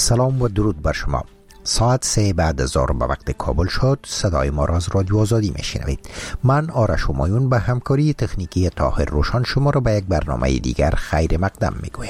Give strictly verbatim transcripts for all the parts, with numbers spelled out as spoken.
سلام و درود بر شما. ساعت سه بعد از ظهر به وقت کابل شد. صدای ما را از رادیو آزادی میشنوید. من آرش همایون به همکاری تکنیکی طاهر روشن شما را به یک برنامه دیگر خیر مقدم میگویم.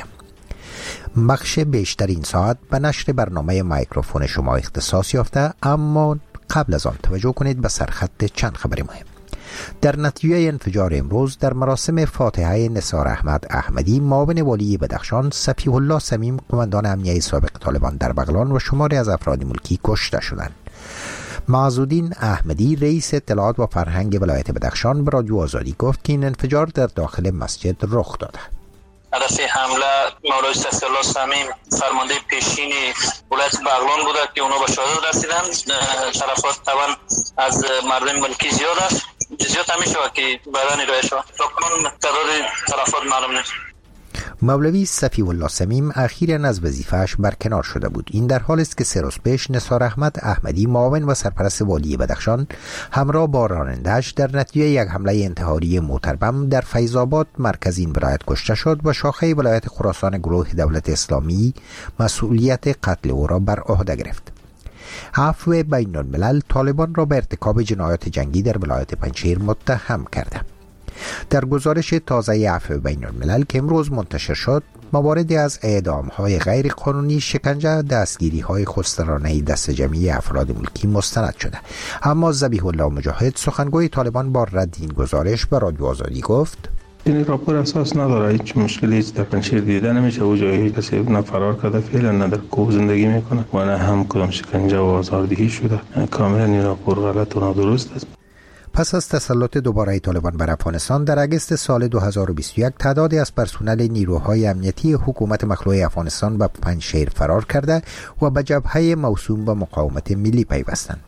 بخش بیشتر این ساعت به نشر برنامه میکروفون شما اختصاص یافته، اما قبل از آن توجه کنید به سرخط چند خبر مهم. در نتیجه انفجار امروز در مراسم فاتحه نثار احمد احمدی، معاون والی بدخشان صفیح الله صمیم، قماندان امنیه سابق طالبان در بغلان و شماری از افراد ملکی کشته شدند. معزالدین احمدی رئیس اطلاعات و فرهنگ ولایت بدخشان به رادیو آزادی گفت که این انفجار در داخل مسجد رخ داده. هدف حمله مولوی صفی الله صمیم فرمانده پیشین ولایت بغلان بوده که اونا به شهادت رسیدن. تلفات طبعا از مردم ملکی زیاد است، جزئیات همیشه که بعداً ارائه شود. تا تعداد تلفات معلوم نیست. مولوی صفی الله صمیم اخیراً از وظیفه‌اش برکنار شده بود. این در حالی است که سه روز پیش نثار احمد احمدی، معاون و سرپرست والی بدخشان، همراه با راننده‌اش در نتیجه یک حمله انتحاری موتربم در فیض آباد مرکز این ولایت کشته شد و شاخه ولایت خراسان گروه دولت اسلامی مسئولیت قتل او را بر عهده گرفت. عفو بین الملل طالبان را به ارتکاب جنایات جنگی در ولایت پنجشیر متهم کرده. در گزارش تازه عفو بین الملل که امروز منتشر شد، مواردی از اعدام‌های غیر قانونی، شکنجه، دستگیری‌های خودسرانه دست جمعی افراد ملکی مستند شده. اما ذبیح الله مجاهد، سخنگوی طالبان، با رد این گزارش به رادیو آزادی گفت: این راپور اساس نداره، هیچ مشکلی هیچ در پنجشیر دیده نمیشه. او جایی کسی نه فرار کرده، فعلا نه در کوه زندگی میکنه و نه هم کدام شکنجه و آزاردهی شده. کاملا این راپور غلط و نادرست است. پس از تسلط دوباره طالبان بر افغانستان در اگست سال دو هزار و بیست و یک، تعدادی از پرسنل نیروهای امنیتی حکومت مخلوع افغانستان به پنجشیر فرار کرده و به جبهه موسوم به مقاومت ملی پیوستند.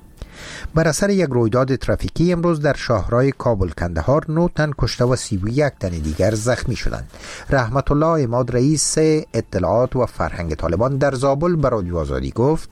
بر اثر یک رویداد ترافیکی امروز در شاهراه کابل کندهار نه تن کشته و سی و یک تن دیگر زخمی شدند. رحمت الله عماد، رئیس اطلاعات و فرهنگ طالبان در زابل، به رادیو آزادی گفت: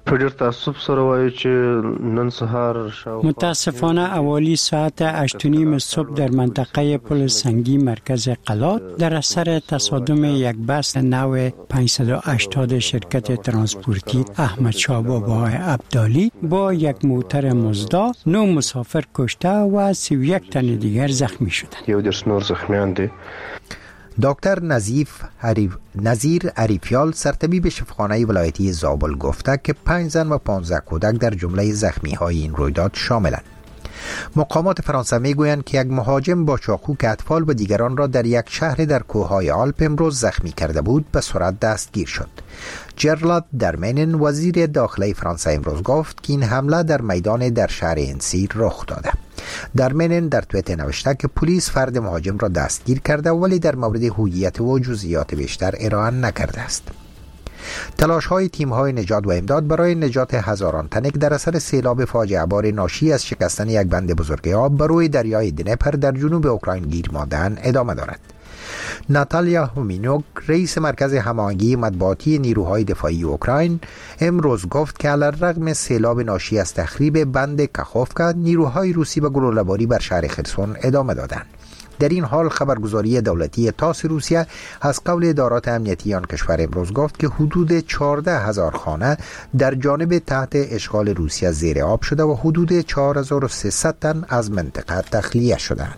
متاسفانه اوالی ساعت هشت و نیم صبح در منطقه پل سنگی مرکز قلات در اثر تصادم یک بس نو پانصد و هشتاد شرکت ترانسپورتی احمد شاه بابای عبدالی با یک موتر مزدا نه مسافر کشته و سی و یک تن دیگر زخمی شدند. یو درس نور زخمیان دی. دکتر نظیف عریف... نظیر عریفیال، سرطبیب شفاخانه ولایتی زابل، گفته که پنج زن و پانزده کودک در جمله زخمی های این رویداد شاملند. مقامات فرانسه میگویند که یک مهاجم با چاقو که اطفال و دیگران را در یک شهر در کوههای آلپ امروز زخمی کرده بود به سرعت دستگیر شد. جرالد درمنن، وزیر داخلی فرانسه، امروز گفت که این حمله در میدان در شهر انسی رخ داده. درمنن در توییت نوشته که پلیس فرد مهاجم را دستگیر کرده ولی در مورد هویت و جزئیات بیشتر ارائه نکرده است. تلاش های تیم های نجات و امداد برای نجات هزاران تنک در اثر سیلاب فاجعه بار ناشی از شکستن یک بند بزرگ آب بر روی دریای دنپر در جنوب اوکراین گیر ماندن ادامه دارد. ناتالیا هومینوک، رئیس مرکز هماهنگی مطبوعاتی نیروهای دفاعی اوکراین، امروز گفت که علیرغم سیلاب ناشی از تخریب بند کاخوفکا، نیروهای روسی به گلوله‌باری بر شهر خرسون ادامه دادند. در این حال خبرگزاری دولتی تاس روسیه از قول ادارات امنیتی آن کشور امروز گفت که حدود چهارده هزار خانه در جانب تحت اشغال روسیه زیر آب شده و حدود چهار هزار و سیصد تن از منطقه تخلیه شدند.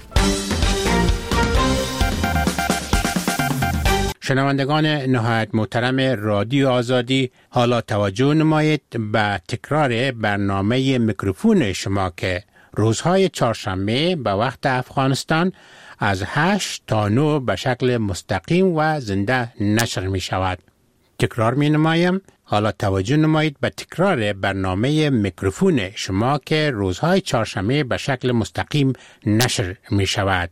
شنوندگان نهایت محترم رادیو آزادی، حالا توجه نمایید به تکرار برنامه میکروفون شما که روزهای چهارشنبه به وقت افغانستان از هشت تا نه به شکل مستقیم و زنده نشر می شود. تکرار می نمایم. حالا توجه نمایید به تکرار برنامه میکروفون شما که روزهای چهارشنبه به شکل مستقیم نشر می شود.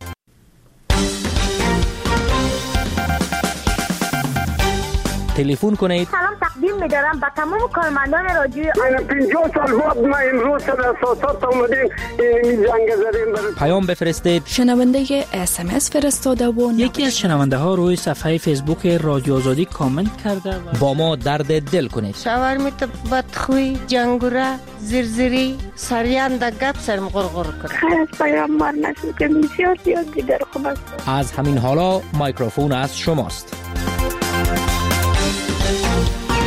تلفن کنید. سلام تقدیم می‌دارم به تمام کارمندان رادیو. من پنجاه سال بعد ما امروز در اساسات اومدیم این جنگ زدیم. پیام بفرستید. شنونده اس ام اس فرستاده و یکی از شنونده ها روی صفحه فیسبوک رادیو آزادی کامنت کرده و با ما درد دل کنید. شاورمیت بدخوی، جنگوره، زرزری، سریان در گپ سرم غرغر کرد. خیلی از پیام بار نشد که بسیار زیاد دیگر خوب است. از همین حالا مایکروفون از شماست.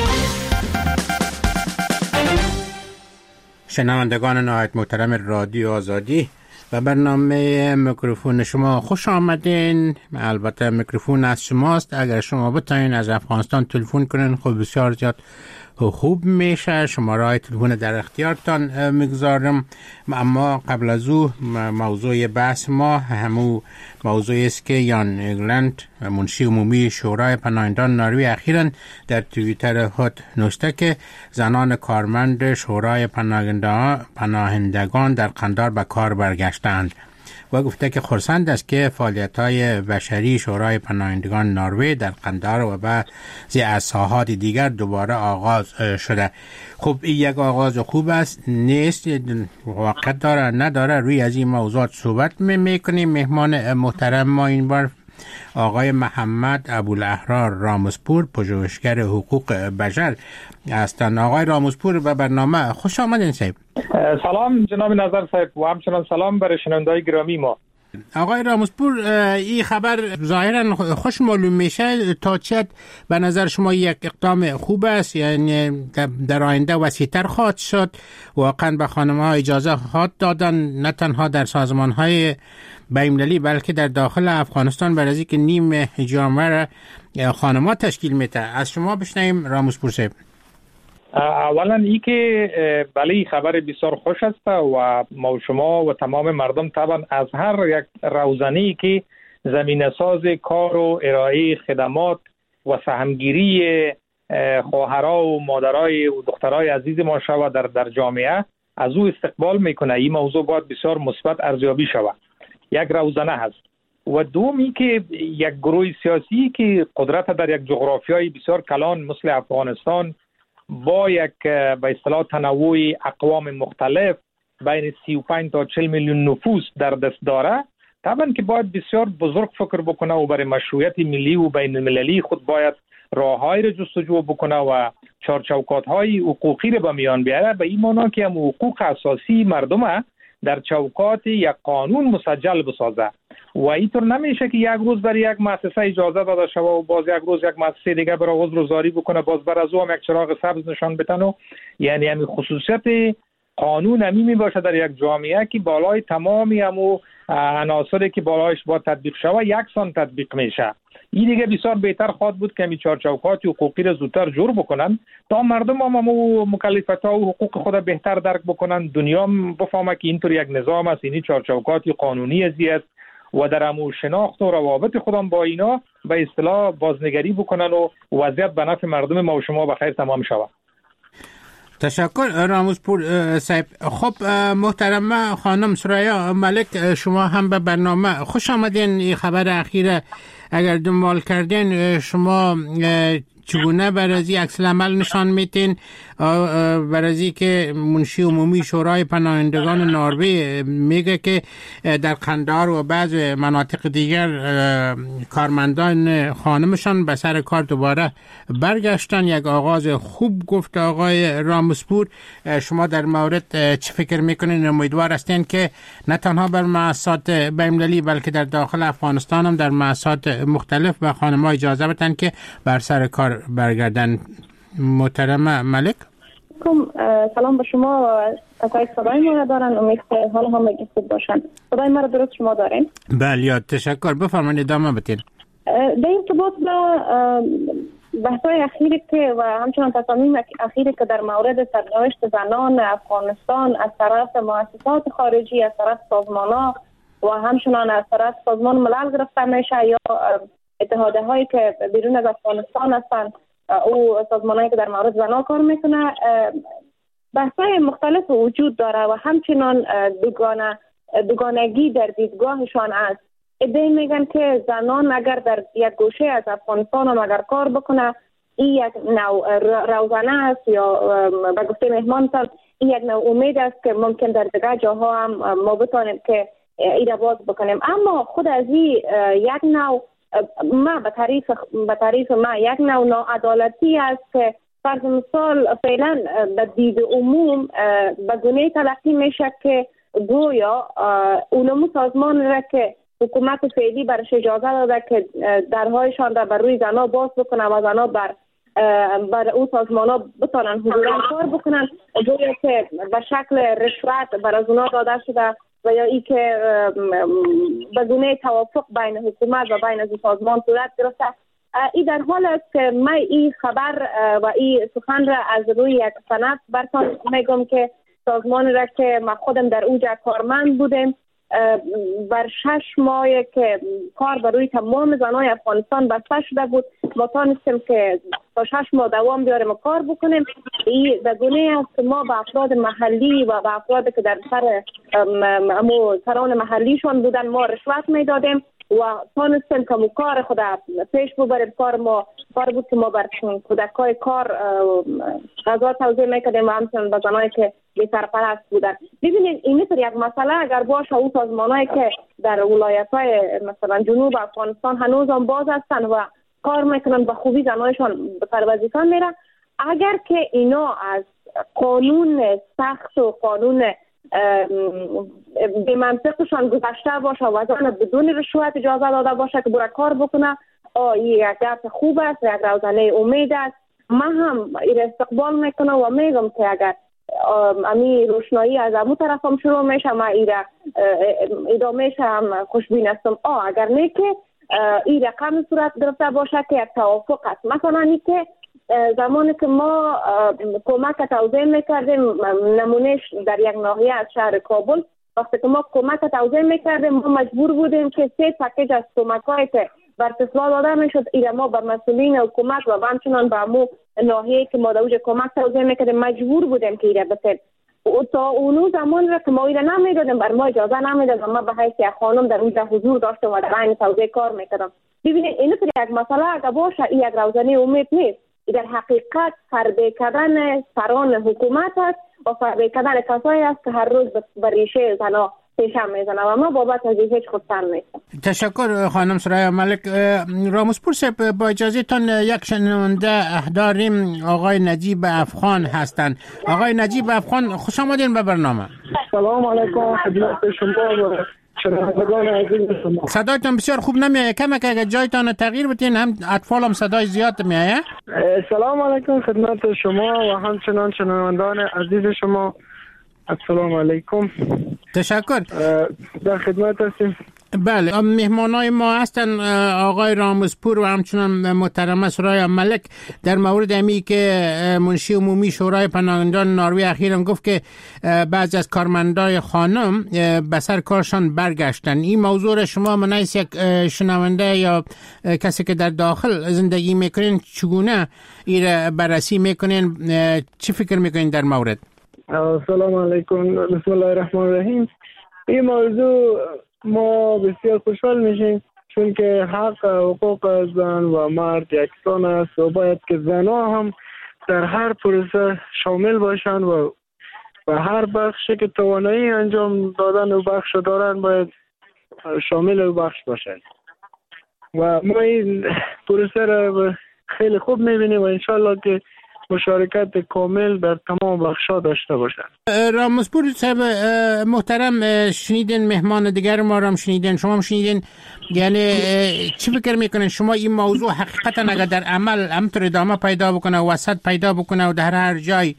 شنوندگان نهایت محترم رادیو آزادی و برنامه میکروفون شما خوش آمدین. البته میکروفون از شماست. اگر شما بتونین از افغانستان تلفن کنین خب بسیار زیاد خوب میشه. شماره های تلفن در اختیارتان میگذارم. اما قبل از او موضوع بحث ما همون موضوعی است که یان ایگلند منشی عمومی شورای پناهندگان نروژ اخیراً در توییتر خود نوشته که زنان کارمند شورای پناهندگان در قندار به کار برگشتند و گفته که خرسند است که فعالیت‌های بشری شورای پناهندگان نروژ در قندار و بعضی از ساحات دیگر دوباره آغاز شده. خب این یک آغاز خوب است نیست؟ وقت داره نداره؟ روی از این موضوعات صحبت میکنیم. مهمان محترم ما این بار آقای محمد ابوالاحرار رامزپور، پژوهشگر حقوق بشر هستند. آقای رامزپور به برنامه خوش آمدین صاحب. سلام جناب نظر صاحب و همچنان سلام برای شنوندگان گرامی ما. آقای رامزپور، این خبر ظاهرا خوش معلوم میشه. تا چه به نظر شما یک اقدام خوب است؟ یعنی در آینده وسیع‌تر خواهد شد؟ واقعا به خانم‌ها اجازه خواهد دادن نه تنها در سازمان‌های بین‌المللی بلکه در داخل افغانستان برای اینکه نیم جامعه را خانم‌ها تشکیل میده؟ از شما بشنویم رامزپور صاحب. اولا ای که بله خبر بسیار خوش است و ما شما و تمام مردم طبعا از هر یک روزنه‌ای که زمینه ساز کار و ارائه خدمات و سهمگیری خواهرها و مادرای و دخترای عزیز ما شود در در جامعه از او استقبال میکنه. این موضوع باید بسیار مثبت ارزیابی شود. یک روزنه هست. و دومی که یک گروه سیاسی که قدرت در یک جغرافیای بسیار کلان مثل افغانستان با یک به اصطلاح تنوع اقوام مختلف بین سی و پنج تا چهل میلیون نفوس در دست داره، طبعا که باید بسیار بزرگ فکر بکنه و برای مشروعیت ملی و بین المللی خود باید راههایی را جستجو بکنه و چارچوکات‌های حقوقی را به میان بیاره، به این معنی که هم حقوق اساسی مردم در چوکات یک قانون مسجل بسازه. و اینطور نمیشه که یک روز برای یک مؤسسه اجازه داده شود و باز یک روز یک مؤسسه دیگه برای عذرگزاری بکنه، باز بر از او هم یک چراغ سبز نشان بدن. و یعنی همین خصوصیت قانون همی می باشه در یک جامعه که بالای تمامی همو عناصری که بالایش با تطبیق شود یکسان تطبیق میشه. این دیگه بسیار بهتر خواهد بود که همین چارچوکات حقوقی را زودتر جور بکنن تا مردم هم همو مکلفیت‌ها و حقوق خود بهتر درک بکنن. دنیا هم بفهمه که اینطور یک نظام است، اینی چارچوکات قانونی ازی است و در همو شناخت و روابط خودم با اینا به اصطلاح بازنگری بکنن و وضعیت به نفع مردم ما و شما بخیر تمام شود. تشکر رامزپور صاحب. خب محترم خانم سریا ملک، شما هم به برنامه خوش آمدین. این خبر اخیره اگر دنبال کردین شما چگونه برازی عکس العمل نشان میتین برازی که منشی عمومی شورای پناهندگان نروژ میگه که در قندار و بعض مناطق دیگر کارمندان خانمشان به سر کار دوباره برگشتن؟ یک آغاز خوب گفت آقای رامزپور. شما در مورد چه فکر میکنین؟ امیدوار هستین که نه تنها بر مؤسسات بین‌المللی بلکه در داخل افغانستان هم در مؤسسات مختلف به خانم‌ها اجازه بدن که بر سر کار برگردن. محترم ملک. سلام به شما و تقای صدای ما دارن. امید که حال هم خوب باشن. صدای ما رو درست شما دارین؟ بله تشکر. بفرمایید ادامه بدین. در این ارتباط با بحث‌های اخیری که و همچنان تصامیم اخیری که در مورد سرنوشت زنان افغانستان از طرف مؤسسات خارجی، از طرف سازمان‌ها و همچنان از طرف سازمان ملل گرفته میشه یا اتحادیه هایی که بیرون از افغانستان هستند او سازمانهایی که در مورد زنان کار میکنه، بحث‌های مختلف وجود داره و همچنان دوگانه دوگانگی در دیدگاهشان است. ادعای میگن که زنان اگر در یک گوشه از افغانستان هم اگر کار بکنه این یک نوع روزانه است یا به گفته مهمانتان این یک نوع امید است که ممکن در دیگر جاها هم ما بتانیم که این را باز بکنیم. اما خود از این یک نوع ما به تعریف به تعریف ما یک نوع ناعدالتی است که فرض مثال فعلا به دید عموم به گونه تلقی میشه که گویا اونمو سازمان را که حکومت فعلی برش اجازه داده که درهایشان را بر روی زنها باز بکنه و زنها بر برای اون سازمان ها بتانن حضورا کار بکنن، جوری که به شکل رشوت برای اونا داده شده و یا ای که بدون توافق بین حکومت و بین از سازمان صورت گرفته. ای در حال است که من این خبر و این سخن را از روی یک سند براتون میگم که سازمان را که ما خودم در اونجا کارمند بودیم، بر شش ماه که کار بر روی تمام زنای افغانستان بسته شده بود، ما تانستیم که تا شش ماه دوام بیاریم و کار بکنیم. این در گونه است که ما به افراد محلی و به افراد که در سر امو سران محلیشان بودن ما رشوت میدادیم و تانستیم که مو کار خود پیش ببریم. کار ما کار بود که ما بر کودکای کار غذا توزیع میکردیم و همچنین به زنایی که بی سرپرست بودن. ببینید این مثل یک مسئله اگر باشه اون سازمانایی که در ولایت‌های مثلا جنوب افغانستان هنوز هم باز هستن و کار میکنن به خوبی زنایشان به سر وظیفه میرن، اگر که اینا از قانون سخت و قانون به منطقشان گذشته باشه و زن بدون رشوت اجازه داده باشه که برای کار بکنه، آه یک گپ خوب است، یک روزنه امید است. من هم این استقبال میکنم و میگم که اگر امی روشنایی از امو طرف هم شروع میشه ما ایره ادامهش هم خوشبین هستم. آه اگر نه که این رقم صورت گرفته باشه که یک توافق است. مثلا این که زمانی که ما کمک توزیع میکردیم، نمونهش در یک ناحیه از شهر کابل، وقتی که ما کمک توزیع میکردیم ما مجبور بودیم که سه پکیج از کمک‌هایی که بر طفلا داده میشد ایره ما به مسئولین حکومت و همچنان به امو ناحیه که ما دوج کمک توزیع میکردیم مجبور بودیم که ایره بسید. تا اونو زمان را که ما ایره نمیدادیم بر ما اجازه نمیداد و ما به حیث یک خانم در اونجا حضور داشتم و در عین توزیع کار میکردم. ببینید این یک مسئله اگر باشه این یک روزنه امید نیست، در حقیقت فربه کردن سران حکومت است و فربه کردن کسایی است که هر روز بر ریشه زنا پیشم میزنه و ما بابت از هیچ خودسن نیستم. تشکر خانم سرای ملک. راموسپور صاحب با اجازه تان یک شنونده داریم، آقای نجیب افغان هستند. آقای نجیب افغان خوش آمدین به برنامه. سلام علیکم خدمت شما و شنوندگان عزیز شما. صدایتان بسیار خوب نمیاد، کم اگه جایتان تغییر بدین، هم اطفال هم صدای زیاد میاد. سلام علیکم خدمت شما و همچنان شنوندگان عزیز شما. السلام علیکم. تشکر. در خدمت هستیم. بله، مهمانای ما هستن آقای راموسپور و همچنان محترمه سرای ملک در مورد امی که منشی عمومی شورای پناهندگان نروژ اخیراً گفت که بعضی از کارمندای خانم به سر کارشان برگشتن. این موضوع را شما منیس یک شنونده یا کسی که در داخل زندگی میکنین چگونه این بررسی میکنین، چی فکر میکنین در مورد؟ سلام علیکم. بسم الله الرحمن الرحیم. این موضوع ما بسیار خوشحال میشیم چون که حق حقوق زن و مرد یکسان است و باید که زنها هم در هر پروسه شامل باشند و و هر بخشی که توانایی انجام دادن و بخش دارن باید شامل و بخش باشند و ما این پروسه را خیلی خوب میبینیم و انشالله که مشارکت کامل در تمام بخش‌ها داشته باشند. راموسپور صاحب محترم، شنیدین مهمان دیگر ما را شنیدین، شما هم شنیدین، یعنی چی فکر میکنین شما این موضوع حقیقتا اگر در عمل همطور ادامه پیدا بکنه و وسط پیدا بکنه و در هر جای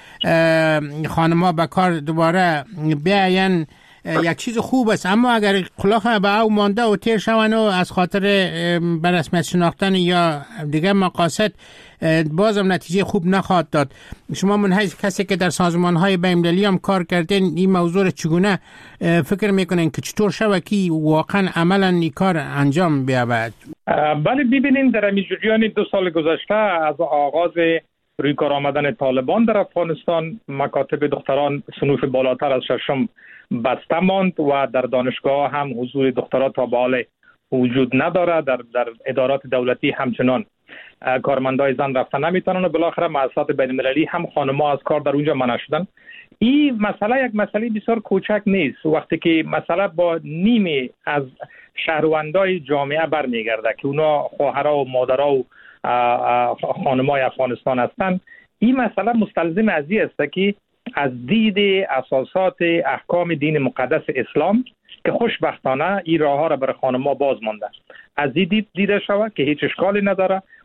خانم‌ها به کار دوباره بیاین یک چیز خوب است، اما اگر خلاق به او مانده و تیر شون و از خاطر به رسمیت شناختن یا دیگه مقاصد بازم نتیجه خوب نخواهد داد. شما من حیث کسی که در سازمان‌های بین‌المللی هم کار کردین این موضوع را چگونه فکر میکنین که چطور شود که واقعا عملا این کار انجام بیابد؟ بله، ببینید در همین جریان دو سال گذشته از آغاز روی کار آمدن طالبان در افغانستان مکاتب دختران صنوف بالاتر از ششم بسته ماند و در دانشگاه هم حضور دخترات تا به حال وجود نداره. در در ادارات دولتی همچنان کارمندای زن رفتن نمیتونن و بالاخره مؤسسات بین المللی هم خانم‌ها از کار در اونجا منع شدن. این مسئله یک مسئله بسیار کوچک نیست. وقتی که مسئله با نیمه از شهروندای جامعه برمیگرده که اونا خواهرها و مادرها و خانم‌های افغانستان هستند، این مسئله مستلزم از این است که از دید اساسات احکام دین مقدس اسلام که خوشبختانه این راه ها را برای خانم‌ها باز مانده، از این دید دیده شود که هیچ اشکالی نداره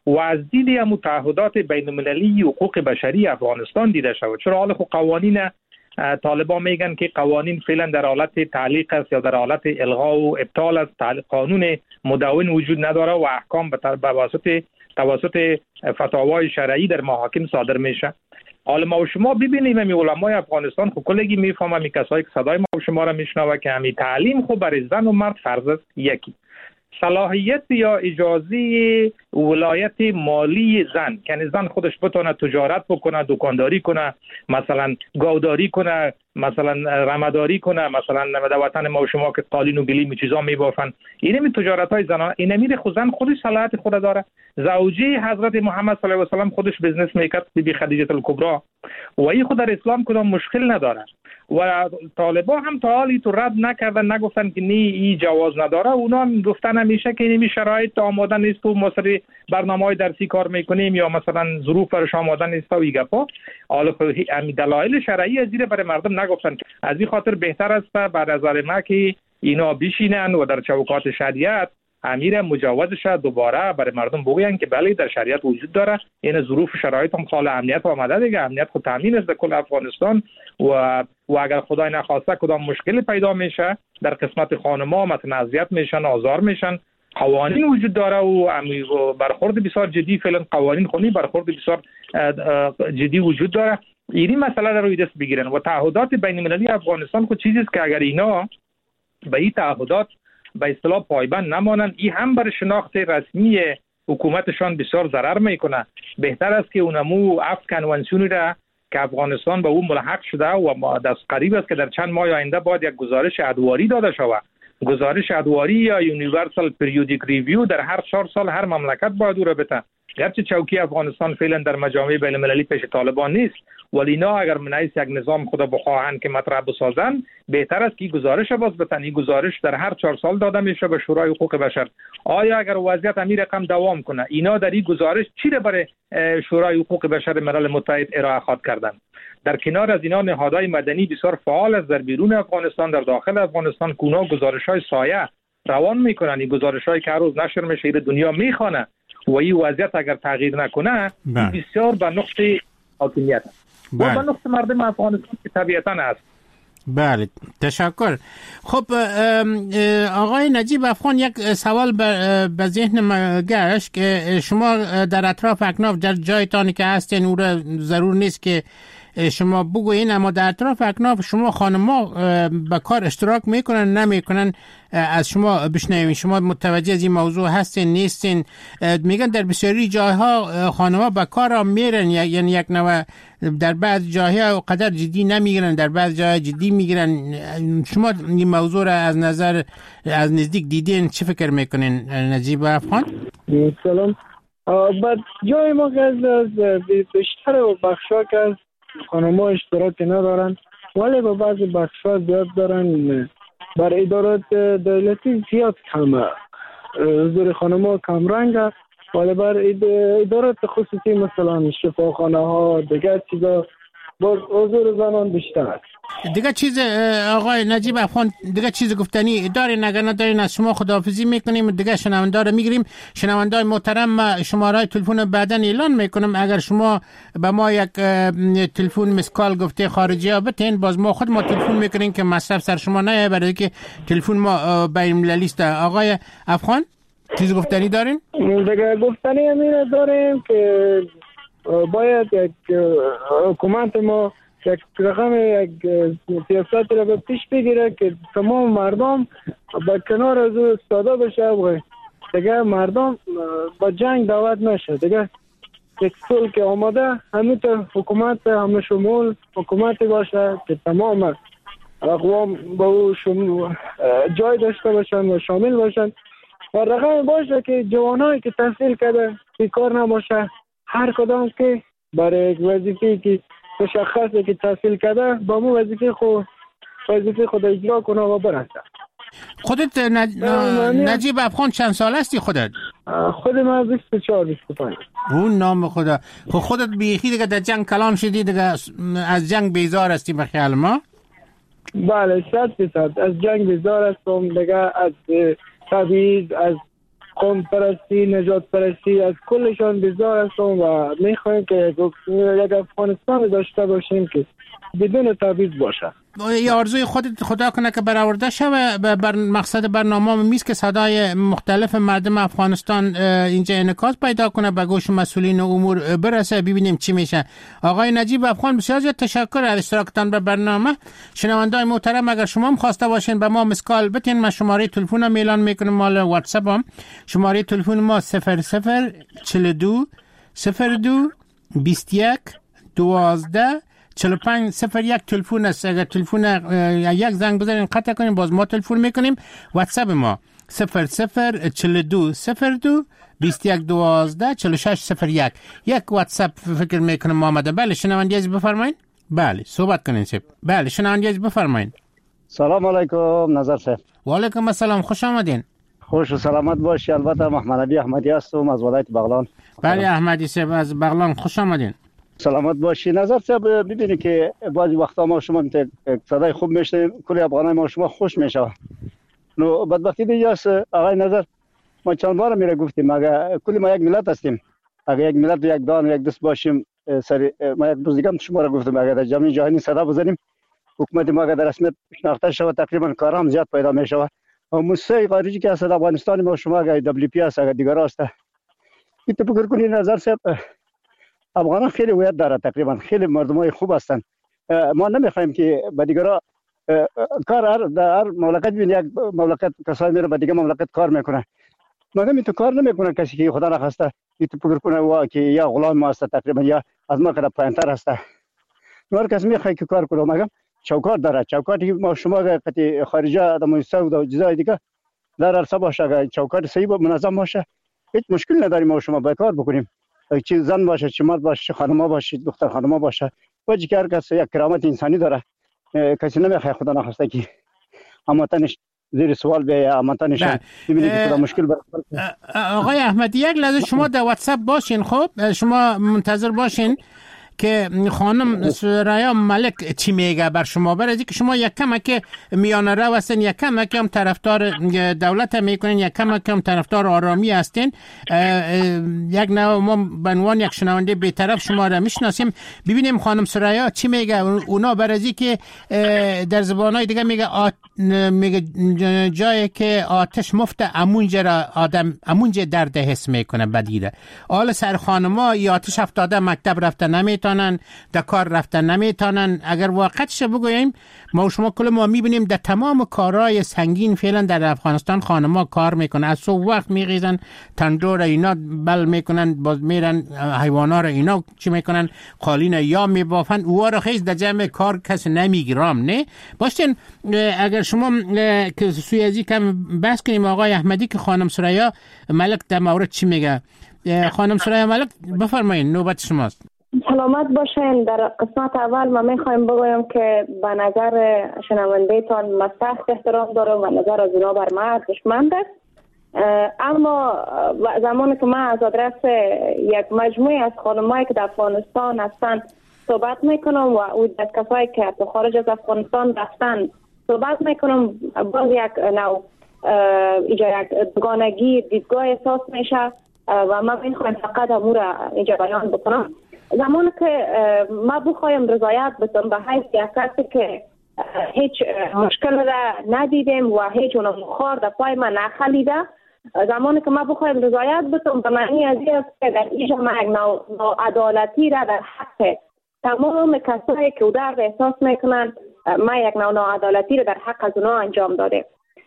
و از دید هم تعهدات بین المللی حقوق بشری افغانستان دیده شود. چرا حال خو قوانین طالبان میگن که قوانین فعلا در حالت تعلیق است یا در حالت الغا و ابطال است، قانون مدون وجود نداره و احکام به واسطه توسط فتاوای شرعی در محاکم صادر میشه. حالا ما و شما ببینیم می علمای افغانستان خو کلگی میفهمه، می کسایی که صدای ما و شما را میشنوه که همین تعلیم خو برای زن و مرد فرض است. یکی صلاحیت یا اجازه ولایت مالی زن، یعنی زن خودش بتونه تجارت بکنه، دکانداری کنه، مثلا گاوداری کنه، مثلا رمداری کنه، مثلا در وطن ما و شما که قالین و گلیم چیزا میبافن، اینمی تجارت های زنان، اینمی خود زن خودش صلاحیت خود داره. زوجی حضرت محمد صلی الله علیه و سلم خودش بزنس میکرد، بی خدیجه الکبری، و این خود در اسلام کدام مشکل نداره و طالبان هم تا حالی تو رد نکردن، نگفتن که نه این جواز نداره. اونا هم گفتن همیشه که اینمی شرایط آماده نیست و ما سری برنامه‌های درسی کار میکنیم یا مثلا ظروف برش آماده نیست و این گپا. حالا همین دلایل شرعی از زیر برای مردم نگفتن. از این خاطر بهتر است بعد از ما که اینا بشینن و در چوکات شریعت امیر مجوزش دوباره برای مردم بگوین که بله در شریعت وجود داره، این ظروف شرایط هم خال امنیت آمده دیگه، امنیت خود تامین است در کل افغانستان و و اگر خدای نخواسته کدام مشکل پیدا میشه در قسمت خانم‌ها مثلا اذیت میشن، آزار میشن، قوانین وجود داره و برخورد بسیار جدی فعلا قوانین خونی برخورد بسیار جدی وجود داره. این مسئله رو روی دست بگیرن و تعهدات بین المللی افغانستان کو چیزی است که اگر اینا به این تعهدات به اصطلاح پایبند نمانند، این هم بر شناخت رسمی حکومتشان بسیار ضرر میکنه. بهتر است که اونمو اف کنوانسیونی را که افغانستان به اون ملحق شده و ما دست قریب است که در چند ماه آینده باید یک گزارش ادواری داده شود. گزارش ادواری یا یونیورسال پریودیک ریویو در هر چهار سال هر مملکت باید او را بده. گرچه چوکی افغانستان فعلا در مجامع بین المللی پیش طالبان نیست، ولی اینا اگر من ایست یک نظام خدا بخواهند که مطرح بسازن، بهتر است که گزارش باز بتن. این گزارش در هر چهار سال داده میشه به شورای حقوق بشر. آیا اگر وضعیت همین رقم دوام کنه، اینا در این گزارش چی را برای شورای حقوق بشر ملل متحد ارائه خواهد کردن؟ در کنار از اینا نهادهای مدنی بسیار فعال از در بیرون افغانستان، در داخل افغانستان کونا گزارش‌های سایه روان میکنن. این گزارش‌هایی که هر روز نشر میشه این دنیا میخوانه و این وضعیت اگر تغییر نکنه بسیار به نقطه حاکمیت است و به نقطه مردم افغانستان که طبیعتاً است. بله تشکر. خب آقای نجیب افغان، یک سوال به ذهن ما گشت که شما در اطراف اکناف در جایتان که هستین او را ضرور نیست که شما بگوین، اما در اطراف اکناف شما خانم‌ها به کار اشتراک میکنن نمیکنن؟ از شما بشنویم. شما متوجه از این موضوع هستین نیستین؟ میگن در بسیاری جاها خانم‌ها به کار میرن، یعنی یک نوع در بعض جاها قدر جدی نمیگیرن، در بعض جاها جدی میگیرن. شما این موضوع را از نظر از نزدیک دیدین، چه فکر میکنین نجیب افغان؟ سلام. بعد جای ما که از بیشتر و بخشا که از خانم‌ها اشتراک ندارن، ولی با بعضی بخشا زیاد دارن. بر ادارات دولتی زیاد کمه، حضور خانم‌ها کم رنگه، ولی بر ادارات خصوصی مثلا شفاخانه ها دیگه چیزا با حضور زنان بیشتر است. دیگه چیز آقای نجیب افغان، دیگه چیز گفتنی دارین؟ اگر ندارین از شما خداحافظی میکنیم، دیگه شنونده رو میگیریم. شنونده‌های محترم، شماره تلفن بعداً اعلان میکنم، اگر شما به ما یک تلفن مسکال گفته خارجی ها بتین، باز ما خود ما تلفن میکنیم که مصرف سر شما نه، برای که تلفن ما بین المللی است. آقای افغان چیز گفتنی دارین؟ دیگه گفتنی همین داریم که باید یک حکومت ما یک رقم یک سیاست را به پیش بگیره که تمام مردم با کنار از او استاده بشه، دیگه مردم با جنگ دعوت نشه. دیگه یک صلح که آماده همینطور حکومت همه شمول حکومتی باشه که تمام اقوام با او جای داشته باشن و شامل باشن و رقم باشه که جوانایی که تحصیل کرده بیکار نباشه، هر کدام که برای یک وظیفه‌ای که مشخصه که تحصیل کرده با مو وظیفه خود وظیفه خود اجرا کنه و برسه. خودت نج... نجیب افغان چند سال هستی خودت؟ خود من بیست و چهار بیست و پنج. اون نام خدا. خودت بیخی دیگه در جنگ کلان شدی، دیگه از جنگ بیزار هستی به خیال ما؟ بله صد درصد از جنگ بیزار هستم، دیگه از تبعیض، از قوم پرستی، نجات پرستی، از کلشان بیزار هستم و میخوایم که یک افغانستان داشته باشیم که بدون تبعیض باشه. یه آرزوی خودت خدا کنه که برآورده شوه. بر مقصد برنامه میست که صدای مختلف مردم افغانستان اینجا انعکاس پیدا کنه، به گوش مسئولین امور برسه، ببینیم چی میشه. آقای نجیب افغان بسیار زیاد تشکر از اشتراکتان به برنامه. شنوندای محترم اگر شما هم خواسته باشین به ما مسکال بتین، من شماره تلفنم اعلان میکنم، مال واتساپ هم. شماره تلفن ما صفر صفر چهل و دو صفر دو بیست و یک دوازده چهل و پنج صفر یک تلفن است. اگر تلفن یک زنگ بزنین قطع کنیم باز ما تلفن میکنیم. واتساپ ما صفر صفر چهل و دو صفر دو بیست و یک دوازده چهل و شش صفر یک. یک واتساپ فکر میکنم ما آمده. بله شنوندی از بفرمایید. بله صحبت کنین سب. بله شنوندی از بفرمایید. سلام علیکم نظر صاحب. و علیکم السلام، خوش آمدین. خوش و سلامت باشی. البته محمد علی احمدی هستم از ولایت بغلان. بله احمدی صاحب از بغلان، خوش آمدین. سلامت باشی. نظر صاحب ببینید که بعضی وقتا ما شما صدای خوب میشنیم، کلی افغانای ما شما خوش میشه. نو بدبختی دیگه است آقای نظر، ما چند بار میره گفتیم اگر کلی ما یک ملت هستیم، اگر یک ملت و یک دان و یک دست باشیم، سری ما یک روز دیگه هم شما را گفتم اگر در جامعه جهانی صدا بزنیم، حکومت ما اگر در رسمیت شناخته شود تقریبا کار هم زیاد پیدا میشه. و موسسه خارجی که هست افغانستان ما شما اگر دبلیو پی است اگر دیگر است، این تو فکر کنید نظر صاحب افغانان خیلی هویت داره، تقریبا خیلی مردمای خوب هستند. ما نمیخوایم که به دیگرها کار هر در هر مملکت ببین یک مملکت کسایی میره به دیگه مملکت کار میکنه، مگه می تو کار نمیکنه کسی که خدا نخواسته این تو فکر کنه وا که یا غلام ما است تقریبا یا از ما کده پایینتر است. هر کس میخواد که کار کنه، مگه چوکات داره، چوکاتی ما شما قطعی خارجه در موسسه و جزای دیگه در عرصه باشه، اگه چوکات صحیح و منظم باشه هیچ مشکل نداریم ما شما به کار بکنیم، چه زن باشه چه مرد باشه چه خانم باشه دختر خانم باشه، وجه که هر کس یک کرامت انسانی داره، کسی نمیخواد خدا نخواسته که امانتش زیر سوال به امانتش ببینید که خدا مشکل برای آقای احمدی یک لحظه شما در واتساپ باشین، خب شما منتظر باشین که خانم سریا ملک چی میگه بر شما، برای که شما یک کم که میانه رو هستین، یک کم که هم طرفدار دولت میکنین، یک کم که هم طرفدار آرامی هستین، یک نوع ما به عنوان یک شنونده بی‌طرف شما را میشناسیم. ببینیم خانم سریا چی میگه. اونا برای که در زبانهای دیگه میگه آت... میگه جایی که آتش مفت امونج را آدم امونج درد حس میکنه بدیره. حال سر خانما یا آتش افتاده مکتب رفته نمیتونن، در کار رفته نمیتونن. اگر واقعتش بگوییم ما و شما کل ما میبینیم در تمام کارهای سنگین فعلا در افغانستان خانما کار میکنن، از صبح وقت میریزن تندور اینا بل میکنن، باز میرن حیوانا را اینا چی میکنن قالین یا میبافن، اوها را خیز در جمع کار کس نمیگیرام. نه باشین اگر شما که سوی ازی کم بحث کنیم آقای احمدی که خانم سریا ملک در مورد چی میگه. خانم سریا ملک بفرمایید نوبت شماست. سلامت باشین. در قسمت اول ما میخوایم بگویم که به نظر شنونده تان ما سخت احترام دارم و نظر از اونا بر ما ارزشمند است، اما زمانی که ما از آدرس یک مجموعه از خانمایی که در افغانستان هستن صحبت میکنم و او از کسایی که تو خارج از افغانستان رفتن صحبت میکنم، باز یک نوع اینجا یک دوگانگی دیدگاه احساس میشه و ما میخوایم فقط امور اینجا بیان بکنم. زمانی که ما بخوایم رضایت بدم به حیث یک کسی که هیچ مشکل را ندیدیم و هیچ اون مخار در پای ما نخلیده، زمانی که ما بخوایم رضایت بدم به معنی از این است که در اینجا ما یک ناعدالتی را در حق تمام کسایی که او درد احساس میکنن ما یک نوع ناعدالتی را در حق از اونا انجام داده.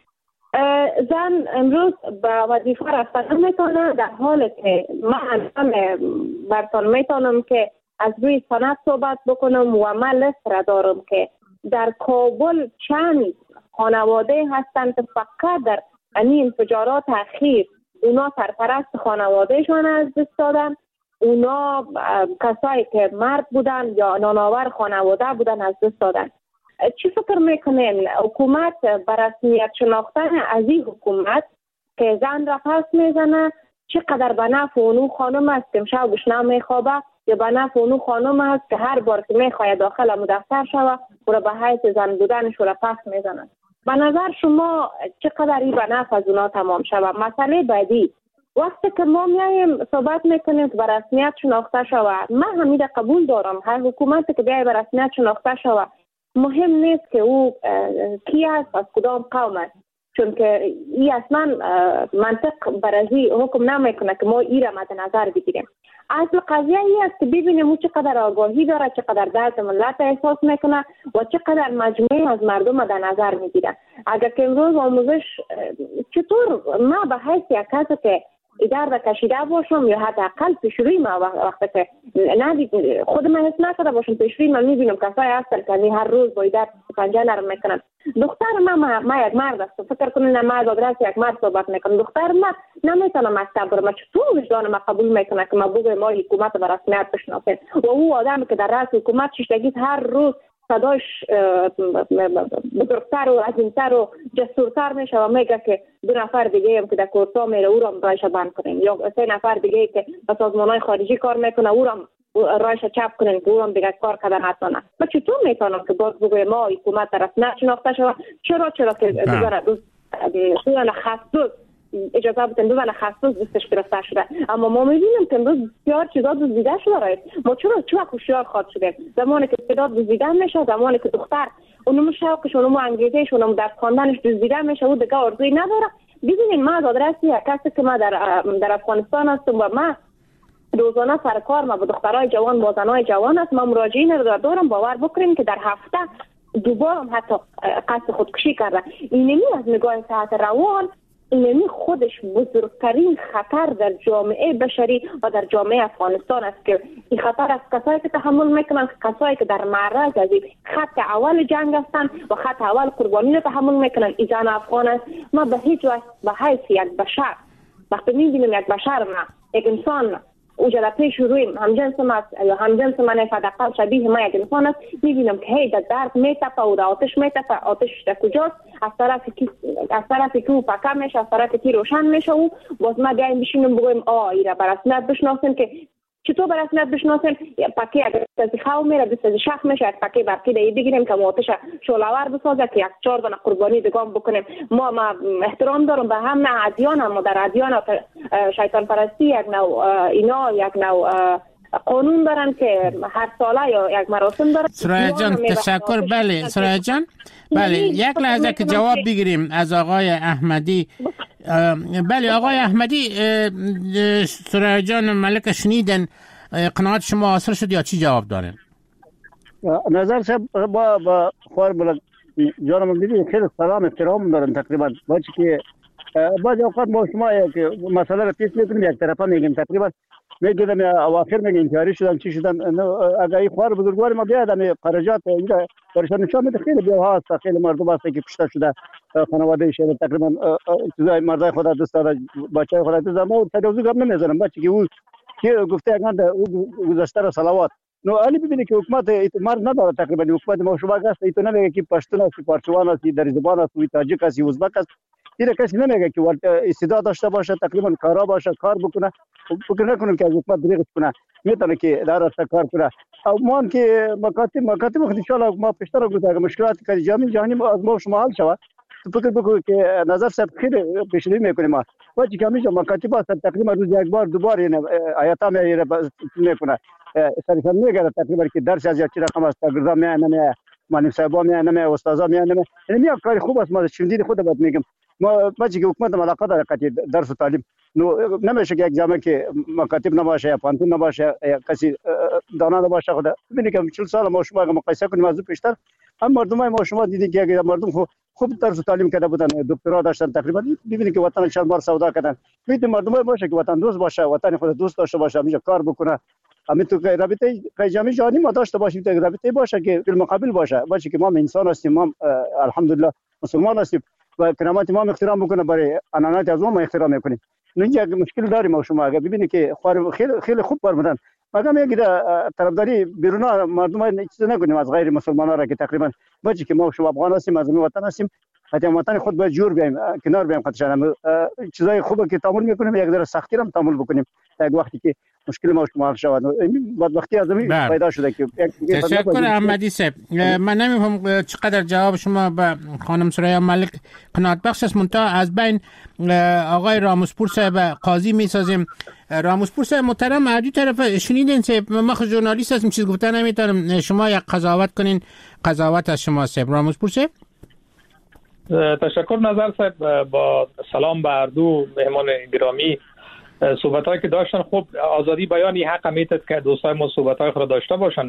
زن امروز به وظیفه رفتن میتونه، در حالی که من برتان میتونم که از روی سند صحبت بکنم و من لست را دارم که در کابل چند خانواده هستند که فقط در این انفجارات اخیر اونا سرپرست خانوادهشان از دست دادن، اونا کسایی که مرد بودن یا نانآور خانواده بودن از دست دادن. چی فکر میکنین حکومت بر رسمیت شناختن از این حکومت که زن را پس میزنه چقدر به نفع اونو خانم است که شب و شب میخوابه یا به نفع اونو خانم است که هر بار که میخواه داخل دفتر شوه او را به حیث زن بودنش او را پس میزنه؟ به نظر شما چقدر این به نفع از اونا تمام شود؟ مسئله بعدی وقتی که ما میایم صحبت میکنیم که به رسمیت شناخته شود، من همین قبول دارم هر حکومتی که بیای به رسمیت شناخته شود مهم نیست که او کی است، از کدام قوم است، چون که این اصلا منطق برای حکم نمیکنه که ما این را مد نظر بگیریم. اصل قضیه ای است که ببینیم او چقدر آگاهی داره، چقدر درد ملت احساس میکنه و چقدر مجموعه از مردم در نظر میگیره. اگر که امروز آموزش چطور ما به حیث یک کسی که اداره کشیده باشم یا حداقل پیشروی ما وقتی که نه خود من حس نکرده باشم پیشروی من میبینم کسایی هستن که هر روز با اداره پنجه نرم میکنن. دختر ما ما یک مرد است، فکر کنین ما از آدرس یک مرد صحبت میکنم. دختر ما نمیتونه مکتب بره، ما چطور وجدان ما قبول میکنه که ما بگویم ما حکومت به رسمیت بشناسیم و او آدمی که در رأس حکومت شیشتگیت هر روز صداش بزرگتر و عظیمتر و جسورتر میشه و میگه که دو نفر دیگه هم که در کورسا میره او را رایش بند کنیم، یا سه نفر دیگه که به سازمانهای خارجی کار میکنه او را رایش چپ کنیم که او را دیگه کار کردن نتونه. ما چطور میتونم که باز بگویم ما حکومت در رسمیت شناخته شود؟ چرا چرا که دیگر دوستان خصوص اجازه بدن دوستان خصوص دستش گرفته شده، اما ما میبینیم که امروز بسیار چیزا دزدیده شده رایت. ما چرا چه وقت هوشیار خواهد شدیم؟ زمانی که استعداد دزدیده میشه، زمانی که دختر اونم شوقش اونم انگیزش اونم در خواندنش دزدیده میشه و دیگه ارزوی نداره. ببینید ما از آدرس یک کسی که ما در در افغانستان هستم و ما روزانه سر کار ما با دخترای جوان با زنای جوان است، ما مراجعین رو دارم باور بکنیم که در هفته دوباره هم حتی قصد خودکشی کرده. اینمی از نگاه صحت روان اینمی خودش بزرگترین خطر در جامعه بشری و در جامعه افغانستان است که این خطر از کسایی که تحمل میکنن، کسایی که در معرض از خط اول جنگ هستند و خط اول قربانی رو تحمل میکنن. این جان افغان است. ما به هیچ وجه به حیث یک بشر وقتی میبینیم یک بشر ما یک انسان او جدا پیش رویم همجنس ما یا همجنس من حداقل شبیه ما یک انسان است، میبینم که هی در درد میتپه و در آتش میتپه. آتش در کجاست؟ از طرف کی از طرف کی او پکه میشه، از طرف کی روشن میشه و باز ما بیایم بشینیم بگویم آ ایرا بر رسمیت بشناسیم. که چطور بر رسمیت بشناسیم؟ پکه اگر از خو میره دست از شخ میشه، از پکه برکی دی بگیریم که آتش شعله‌ور بسازه که یک چهار دانه قربانی دگام بکنیم. ما ما احترام دارم به هم نه ادیان، اما در ادیان شیطان پرستی یک نوع اینا یک نوع قانون دارن که هر ساله یا یک مراسم دارن. سرایه جان تشکر. بله سرایه جان، بله یک لحظه که جواب بگیریم از آقای احمدی. بله آقای احمدی، سرایه جان ملک شنیدن، قناعت شما حاصل شد یا چی جواب دارن؟ نظر صاحب با با خوار بلد جانم دیدی خیلی سلام احترام دارن تقریبا. باشه که بعضی اوقات ما شما که مسئله رو پیش میکنیم یک طرفه میگیم تقریبا میگم اواخر میگم انتحاری شدن چی شدن. اگر این خوار بزرگوار ما بیاد همه خرجات اینجا برشان نشان میده. خیلی بیوها هست، خیلی مردم هست که کشته شده، خانواده شهر تقریبا چیزای مردای خدا دوست داره، بچه خدا دوست داره. ما تجاوز گپ نمیزنم بچه که او که گفته اگه او گذشته را صلوات نو علی ببینید که حکومت مرد نداره. تقریبا حکومت ما شما است ایتو نمیگه که پشتون است، پارچوان است، در زبان است، تاجیک است، ازبک است. این کسی نمیگه که استعداد داشته باشه، تقریبا کارا باشه، کار بکنه. فکر نکنم که از حکومت دریغ کنه، میتونه که در راست کار کنه. او ما که مکاتب مکاتب خود ان شاء الله ما پیشتر گذاره مشکلات که جامعه جهانی از ما شما حل شود. تو فکر بکن که نظر صاحب خیلی پیشروی میکنه. ما وقتی که همیشه مکاتب است تقریبا روز یک بار دو بار یعنی آیاتا میکنه سریفا میگه تقریبا که درس از چی رقم است گردا میانه نمیه معلم صاحبا میانه نمیه استادا میانه نمیه. یعنی میاد کار خوب است. ما شندید خود باید میگم ما بچه که حکومت علاقه داره که درس و تعلیم نو نمیشه که یک جامعه که مکاتب نباشه یا پانتون نباشه یا کسی دانا نباشه. خدا ببینید که چهل سال ما شما مقایسه کنیم از پیشتر هم مردمای ما شما دیدید که مردم خوب خوب درس و تعلیم کرده بودن، دکترا داشتن تقریبا. ببینید که وطن چند بار سودا کردن. ببینید مردمای باشه که وطن دوست باشه، وطن خود دوست داشته باشه، همیشه کار بکنه. همین تو رابطه جامعه جهانی ما داشته باشیم، تا رابطه باشه که فی المقابل باشه باشه که ما انسان هستیم، ما الحمدلله مسلمان هستیم و کرامت ما احترام بکنه، برای انانات از ما احترام میکنیم. اینجا مشکل داریم ما شما اگه ببینید که خوار خیلی خیلی خوب کار بودن. مگه میگه طرفداری بیرون مردم چیز نکنیم از غیر مسلمانان را که تقریبا باشه که ما شما افغان هستیم، از وطن هستیم، حتی وطن خود باید جور بیایم، کنار بیایم. خاطرشان چیزای خوبه که تحمل میکنیم، یک ذره سختی هم تحمل بکنیم یک وقتی که مشکل ما حل شود. بدبختی از این پیدا شده که تشکر احمدی صاحب. من نمیفهم چقدر جواب شما به خانم ثریا ملک قناعت بخش است، منتها از بین آقای راموسپور صاحب قاضی میسازیم. راموسپور صاحب محترم، از دو طرف شنیدین صاحب، ما خود ژورنالیست هستیم، چیز گفتن نمیتونم، شما یک قضاوت کنین. قضاوت از شما صاحب. راموسپور صاحب. تشکر نظر صاحب. با سلام به هر دو مهمان گرامی. صحبت‌هایی که داشتن خب آزادی بیانی حق میتد که دوستای ما صحبت‌های خود داشته باشن.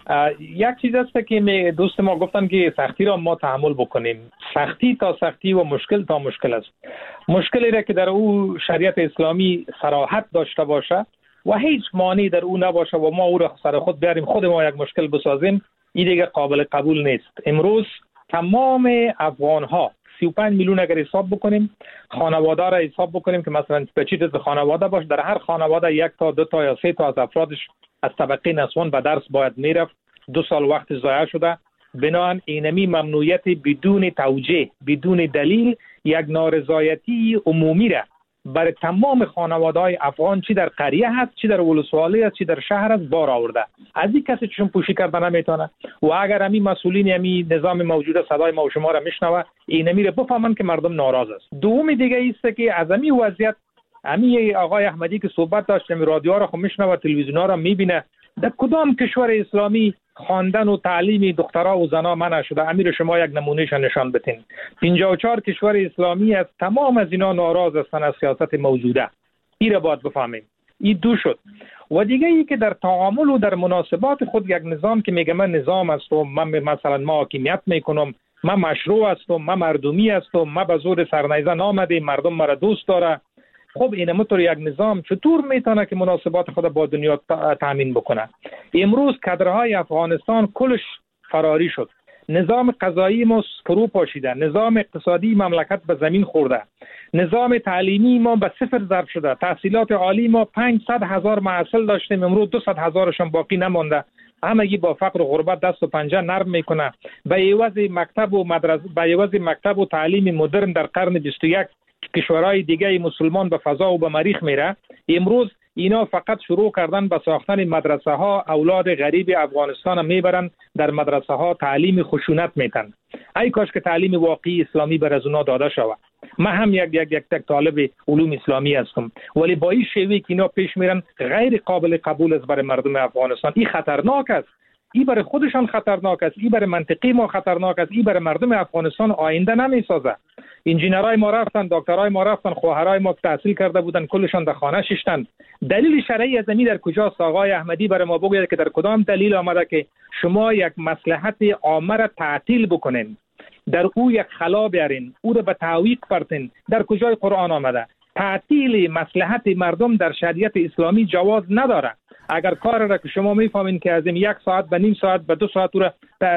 یک چیز است که دوست ما گفتن که سختی را ما تحمل بکنیم. سختی تا سختی و مشکل تا مشکل است. مشکلی را که در او شریعت اسلامی صراحت داشته باشه و هیچ مانعی در او نباشه و ما او را سر خود بیاریم خود ما یک مشکل بسازیم، این دیگه قابل قبول نیست. امروز تمام افغان‌ها سی و پنج میلیون اگر حساب بکنیم، خانواده را حساب بکنیم که مثلا بچیت خانواده باشه، در هر خانواده یک تا دو تا یا سه تا از افرادش از طبقه نسوان به درس باید میرفت. دو سال وقت ضایع شده. بنابراین اینمی ممنوعیت بدون توجیه، بدون دلیل، یک نارضایتی عمومی را برای تمام خانواده‌های افغان، چی در قریه هست، چی در ولسوالی هست، چی در شهر هست، بار آورده. از این کسی چون پوشی کردن نمیتونه. و اگر همین مسئولین همین نظام موجود صدای ما و شما را میشنوه، این میره بفهمن که مردم ناراض است. دوم دیگه است که از همین وضعیت، همین آقای احمدی که صحبت داشت، همین رادیو را خو میشنوه، تلویزیون را میبینه، در کدام کشور اسلامی خواندن و تعلیم دخترها و زنها منع شده؟ امیر شما یک نمونهش نشان بتین. پنجاه و چهار کشور اسلامی از تمام از اینا ناراض هستن از سیاست موجوده. این را باید بفهمیم. این دو شد. و دیگه ای که در تعامل و در مناسبات خود یک نظام که میگه من نظام هستم، من مثلا ما حاکمیت میکنم، من مشروع هستم، من مردمی هستم، من به زور سرنیزه نامده، مردم مرا دوست داره. خب این مطور یک نظام چطور میتونه که مناسبات خود با دنیا تامین بکنه؟ امروز کادرهای افغانستان کلش فراری شد. نظام قضایی ما فرو پاشیده، نظام اقتصادی مملکت به زمین خورده، نظام تعلیمی ما به صفر ضرب شده. تحصیلات عالی ما پانصد هزار محصل داشتیم، امروز دویست هزارشون باقی نمانده. همگی با فقر و غربت دست و پنجه نرم میکنه. به عوض مکتب و مدرسه، به عوض مکتب و تعلیم مدرن در قرن بیست و یک کشورهای دیگه مسلمان به فضا و به مریخ میره، امروز اینا فقط شروع کردن به ساختن مدرسه ها. اولاد غریب افغانستان میبرن در مدرسه ها تعلیم خشونت میتن. ای کاش که تعلیم واقعی اسلامی بر از اونا داده شود. من هم یک یک یک تک طالب علوم اسلامی هستم، ولی با این شیوهی که اینا پیش میرن غیر قابل قبول است برای مردم افغانستان. این خطرناک است. این برای خودشان خطرناک است، این برای منطقه ما خطرناک است، این برای مردم افغانستان آینده نمیسازه. انجینرای ما رفتن، دکترای ما رفتن، خواهرای ما تحصیل کرده بودن کلشان در خانه ششتن. دلیل شرعی از این در کجاست؟ آقای احمدی برای ما بگوید که در کدام دلیل آمده که شما یک مصلحت عامه را تعطیل بکنین، در او یک خلا بیارین، او را به تعویق پرتین؟ در کجای قرآن آمده؟ تعطیل مصلحت مردم در شریعت اسلامی جواز نداره. اگر کار را که شما میفهمین که از این یک ساعت به نیم ساعت به دو ساعت را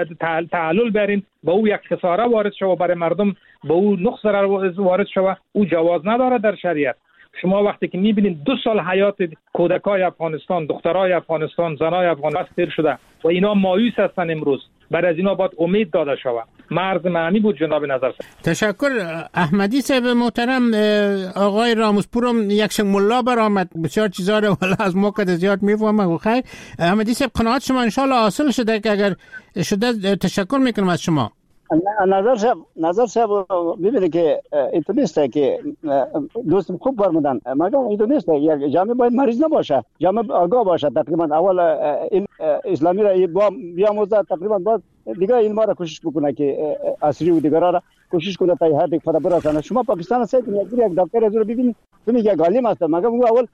تعلل برین، با او یک خساره وارد شود برای مردم، با او نقص وارد شود، او جواز نداره در شریعت. شما وقتی که میبینید دو سال حیات کودکای افغانستان، دخترای افغانستان، زنای افغانستان سیر شده و اینا مایوس هستن، امروز برای از اینا باید امید داده شود. مرز معنی بود جناب نظر صاحب. تشکر احمدی صاحب محترم. آقای راموسپورم یک ملا برآمد، بسیار چیزا رو والا از ما که زیاد میفهمه. و خیر احمدی صاحب، قناعت شما ان شاء الله حاصل شده که اگر شده تشکر میکنم از شما. نظر صاحب نظر صاحب ببینید که اینطوریه که دوستم خوب فرمودن، مگر اینطوریه یک جامعه باید مریض نباشه، جامعه آگاه باشه. تقریبا اول اسلامی را بیاموزه، تقریبا بعد دیگه علم را کوشش بکنه که عصری و دیگران را کوشش کنه تا حد خود برسانه. شما پاکستان هستید، یک دکتر از رو ببینید، تو میگه یک عالم هست، مگر او اول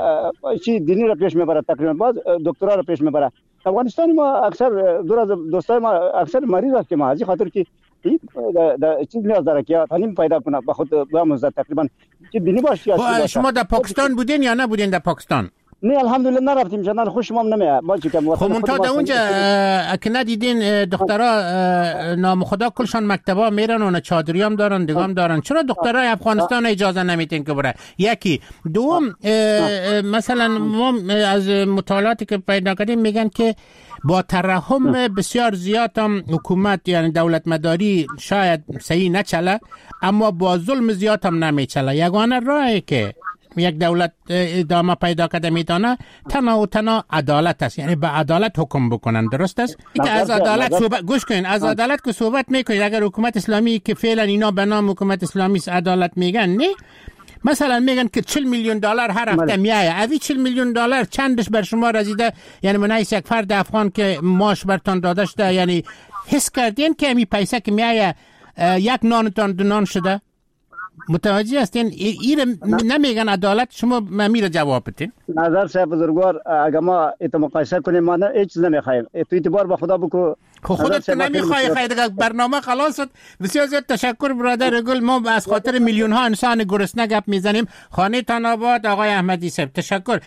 چی دینی را پیش میبره، تقریبا بعد دکترا را پیش میبره. افغانستان ما اکثر دور از دوستای ما اکثر مریض است که ما از خاطر که این چیز نیاز داره که تعلیم پیدا کنه، به خود بیاموزه. تقریبا چی دینی باشه. شما در پاکستان بودین یا نبودین در پاکستان؟ نه الحمدلله نرفتیم، چون خوشم هم نمیاد. خب منتها در اونجا اگه ندیدین دخترها نام خدا کلشان مکتبا میرن و چادری هم دارن، دیگه هم دارن. چرا دخترای افغانستان اجازه نمیتین که بره؟ یکی دوم، مثلا ما از مطالعاتی که پیدا کردیم میگن که با ترحم بسیار زیاد هم حکومت یعنی دولت مداری شاید صحیح نچله، اما با ظلم زیاد هم نمیچله. یگانه راهی که یک دولت ادامه پیدا کرده میتونه تنها و تنها عدالت است، یعنی به عدالت حکم بکنن. درست است که از عدالت صحبت گوش کنین، از عدالت که صحبت میکنید، اگر حکومت اسلامی که فعلا اینا به نام حکومت اسلامی عدالت میگن، نه مثلا میگن که چهل میلیون دلار هر هفته میایه، اوی چهل میلیون دلار چندش بر شما رسیده؟ یعنی من یک فرد افغان که ماش برتان داده شده، یعنی حس کردین که می پیسه که میایه یک نانتان دو نان شده؟ متوجه هستین؟ این نمیگن عدالت، شما میره جواب بدین. نظر صاحب بزرگوار، اگه ما ایتو مقایسه کنیم ما نه هیچ چیز نمیخوایم، تو اعتبار به خدا بکو. خودت نمیخوای، خیر برنامه خلاص شد. بسیار زیاد تشکر برادر گل. ما از خاطر میلیون ها انسان گرسنه گپ میزنیم. خانه تان آباد آقای احمدی صاحب، تشکر.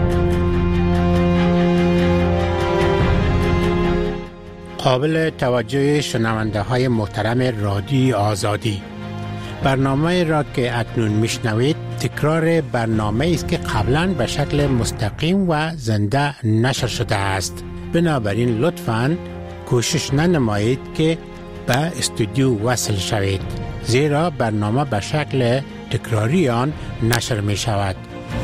قابل توجه شنونده های محترم رادیو آزادی، برنامه را که اکنون میشنوید تکرار برنامه است که قبلا به شکل مستقیم و زنده نشر شده است. بنابراین لطفاً کوشش ننمایید که به استودیو وصل شوید، زیرا برنامه به شکل تکراری آن نشر می شود.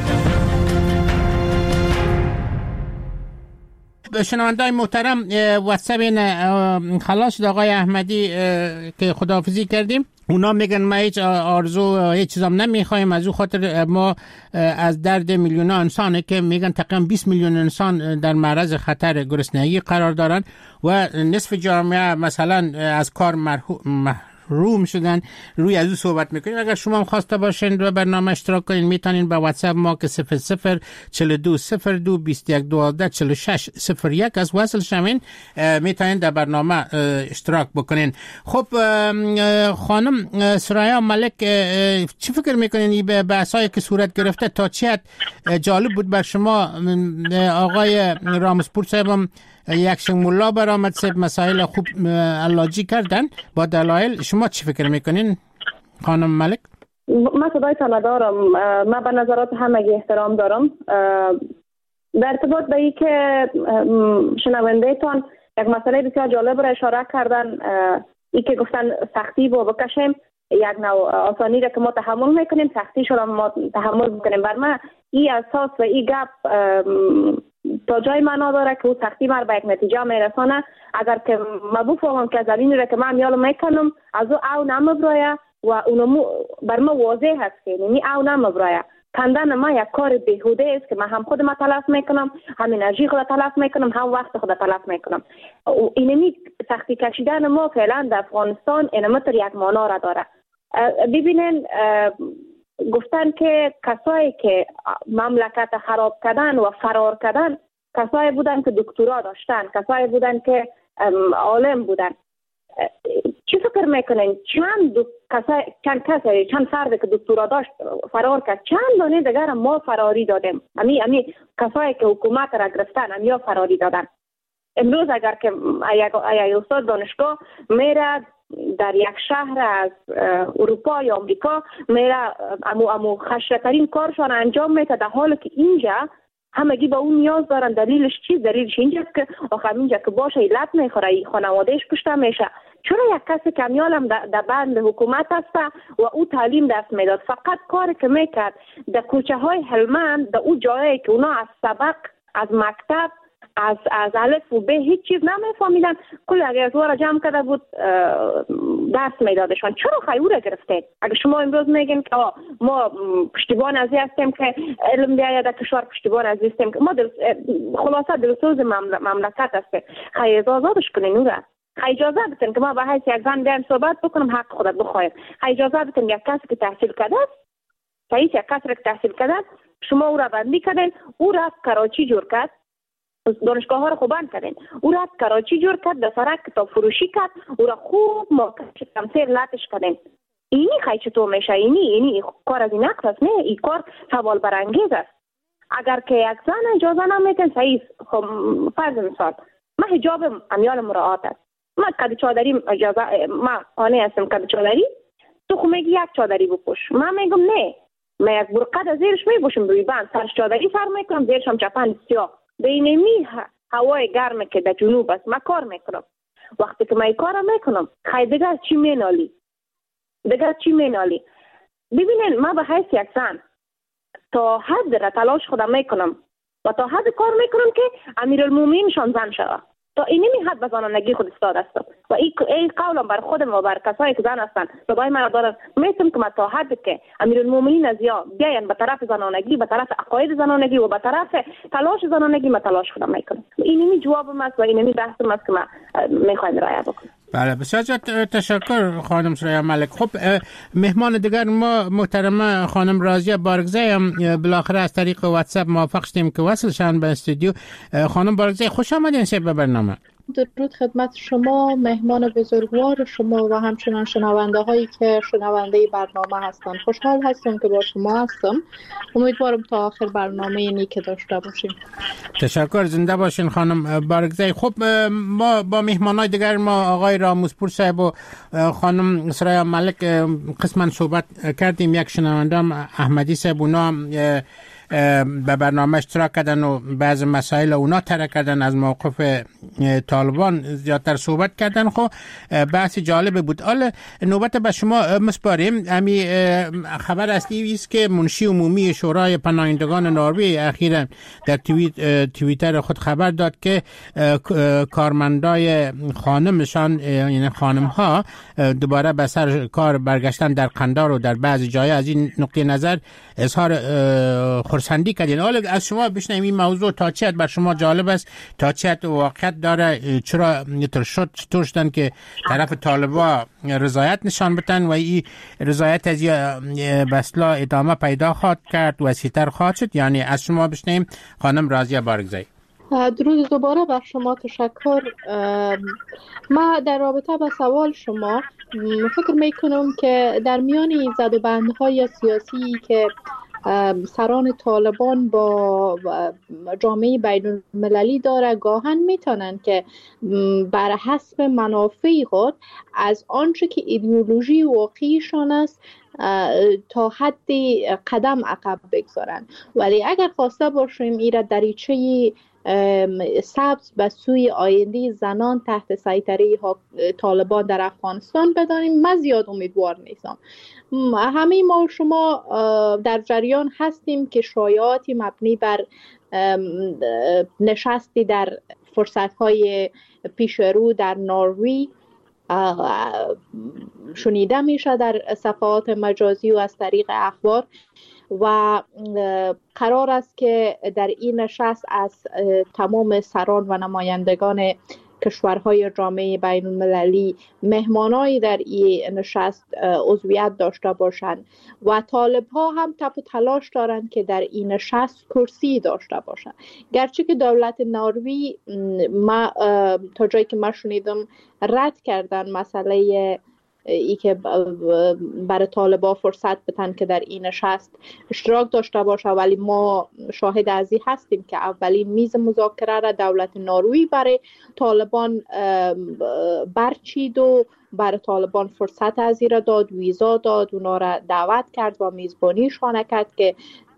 شنونده‌های محترم، واتساپ خلاص شد آقای احمدی که خداحافظی کردیم. اونا میگن ما هیچ آرزو هیچ چیزام نمیخوایم، از او خاطر ما از درد میلیون ها انسانه که میگن تقریبا بیست میلیون انسان در معرض خطر گرسنگی قرار دارن و نصف جامعه مثلا از کار محروم شدن. روی از او صحبت میکنیم. اگر شما هم خواسته باشین و برنامه اشتراک کنین، میتونین با واتساپ ما که صفر صفر چهل و دو صفر دو بیست و یک دوازده چهل و شش صفر یک از وصل شوین، میتونین در برنامه اشتراک بکنین. خب خانم سرایا ملک، چی فکر میکنین به بحثایی که صورت گرفته تا چه حد جالب بود بر شما؟ آقای رامسپور صاحب هم یک شنگمولا برآمد، سب مسائل خوب علاجی کردن با دلایل. شما چی فکر میکنین خانم ملک؟ من صدایتان ندارم. من به نظرات همگی احترام دارم. در ارتباط به ای که شنونده تان یک مسئله بسیار جالب را اشاره کردن، ای که گفتن سختی با بکشیم، یک نوع آسانی را که ما تحمل میکنیم سختیش را ما تحمل بکنیم. بر من ای اساس و ای گپ تا جای معنا داره که او سختی مر به یک نتیجه میرسانه. اگر که ما بفهمم که زمینی را که من میال میکنم از او او نمبرایه و اونمو بر ما واضح هست که نمی او نمبرایه، کندن ما یک کار بیهوده است که من هم خود ما تلف میکنم، هم انرژی خود تلف میکنم، هم وقت خود تلف میکنم. اینمی سختی کشیدن ما فعلا در افغانستان اینمتر یک معنا را داره. ببینین، گفتن که کسایی که مملکت خراب کردن و فرار کردن کسایی بودن که دکترا داشتن، کسایی بودن که عالم بودن. چی فکر میکنین چند کسایی چند کسایی چند فرد که دکترا داشت فرار کرد، چند دانه دیگر ما فراری دادیم؟ امی امی کسایی که حکومت را گرفتن امیا فراری دادن. امروز اگر که ای استاد دانشگاه میره در یک شهر از اروپا یا امریکا میره امو امو خشن‌ترین کارشان انجام میده، در حالی که اینجا همگی با اون نیاز دارن. دلیلش چی؟ دلیلش اینجاست که آخر اینجا که باشه علت میخوره، خانوادهش کشته میشه. چرا یک کسی کمیالم در بند حکومت هست و او تعلیم دست میداد، فقط کاری که میکرد در کوچه های هلمند، در او جایی که اونا از سبق از مکتب از از الف و به هیچ چیز نمیفهمیدن، کل اگر را جمع کرده بود درس میدادشان. چرا خیلی را گرفتید؟ اگر شما امروز میگین که ما پشتیبان ازی هستیم که علم بیاید در کشور، پشتیبان ازی هستیم که ما دل... خلاصه دلسوز مملکت هستیم، خیلی آزادش کنین او را. خیلی اجازه بتین که ما به حیث یک زن بیایم صحبت بکنم، حق خودت بخواهیم. خیلی اجازه بتین یک کسی که تحصیل کرده است، رئیس یک کسی که تحصیل کرده شما او را بندی کردین، او را کراچی جور کرد، دانشگاه ها رو خوبان کردین، او را کراچی جور کرد، در سرک کتاب فروشی کرد، او را خوب موقعش تمثیر لاتش کردین. اینی خیلی چطور میشه؟ اینی اینی کار از این نقص است؟ نه، این کار سوال برانگیز است. اگر که یک زن اجازه نمیتن صحیح، خب فرض مثال من حجابم امیال مراعات است، من کد چادری اجازه، من خانه هستم کد چادری، تو خو میگی یک چادری بپوش، من میگم نه، من یک برقه در زیرش میپوشم، روی بند سرش چادری سر میکنم، زیرش هم چپن سیاه. بینمی هوای گرم که در جنوب است من کار میکنم. وقتی که من کار میکنم خیلی دیگه چی مینالی دیگه چی مینالی ببینین من به حیث یک زن تا حد را تلاش خودم میکنم و تا حد کار میکنم که امیرالمومنین شان زن شود. تا اینمی حد به زنانگی خود استاد هستم و این این قولم بر خودم و بر کسایی که زن هستن و بای من دارن میتونم که من تا حد که امیرالمومنین از یا بیاین به طرف زنانگی به طرف عقاید زنانگی و به طرف تلاش زنانگی من تلاش خودم میکنم. اینمی جوابم است و اینمی بحثم است که من میخوایم رعایت بکنم. بله بسیار تشکر خانم سریا ملک. خب مهمان دیگر ما محترمه خانم راضیه بارگزی هم بالاخره از طریق واتساپ موافق شدیم که وصل شن به استودیو. خانم بارگزی خوش آمدین شب به برنامه. درود خدمت شما، مهمان بزرگوار شما و همچنان شنونده هایی که شنونده برنامه هستن. خوشحال هستم که با شما هستم. امیدوارم تا آخر برنامه نیک داشته باشیم. تشکر، زنده باشین خانم بارگزی. خب ما با مهمانای دیگر ما آقای راموزپور صاحب و خانم سریا ملک قسما صحبت کردیم. یک شنونده احمدی صاحب اونا به برنامه اشتراک کردن و بعض مسائل اونا طرح کردن، از موقف طالبان زیادتر صحبت کردن. خب بحث جالب بود. حالا نوبت به شما مسپاریم. امی خبر اصلی است که منشی عمومی شورای پناهندگان نروژ اخیراً در توییت توییتر خود خبر داد که کارمندای خانمشان یعنی خانم ها دوباره به سر کار برگشتن در قندار و در بعضی جای. از این نقطه نظر اظهار خرسندی کردین. حالا از شما بشنویم این موضوع تا چه حد بر شما جالب است، تا چه حد واقعیت داره، چرا اینطور شد چطور شدن که طرف طالبا رضایت نشان بدن و این رضایت از بسلا ادامه پیدا خواهد کرد، وسیع‌تر خواهد شد. یعنی از شما بشنویم خانم راضیه بارگزی. درود دوباره بر شما، تشکر. ما در رابطه با سوال شما فکر میکنم که در میان این زدوبندهای سیاسی که سران طالبان با جامعه بین المللی داره، گاهن میتونن که بر حسب منافع خود از آنچه که ایدئولوژی واقعیشان است تا حدی قدم عقب بگذارن. ولی اگر خواسته باشیم ایره دریچه سبز به سوی آینده زنان تحت سیطره طالبان در افغانستان بدانیم، من زیاد امیدوار نیستم. همه ما شما در جریان هستیم که شایعاتی مبنی بر نشستی در فرصت‌های پیش رو در نروژ شنیده میشه در صفحات مجازی و از طریق اخبار و قرار است که در این نشست از تمام سران و نمایندگان کشورهای جامعه بین المللی مهمانایی در این نشست عضویت داشته باشند و طالب ها هم تپ و تلاش دارند که در این نشست کرسی داشته باشند. گرچه که دولت نروژ ما تا جایی که ما شنیدم رد کردن مسئله ای که برای طالبا فرصت بدن که در این نشست اشتراک داشته باشه، ولی ما شاهد از این هستیم که اولین میز مذاکره را دولت نروژ برای طالبان برچید و برای طالبان فرصت از این را داد، ویزا داد، اونا را دعوت کرد و میزبانیشان کرد که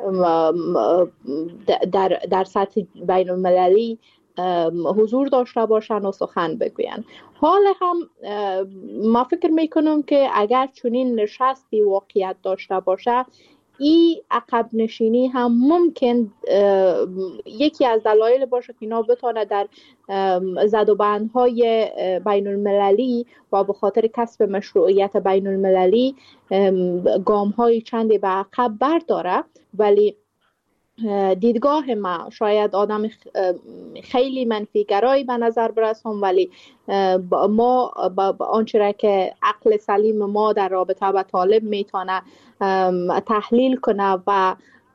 در, در سطح بین المللی حضور داشته باشن و سخن بگوین. حال هم ما فکر میکنم که اگر چنین نشستی واقعیت داشته باشه، این عقب نشینی هم ممکن یکی از دلایل باشه که اینا بتونه در زدوبندهای بین المللی و به خاطر کسب مشروعیت بین المللی گام های چندی به عقب برداره. ولی دیدگاه ما شاید آدم خیلی منفی گرایی به نظر برسم، ولی ما با آنچه را که عقل سلیم ما در رابطه با طالب میتونه تحلیل کنه و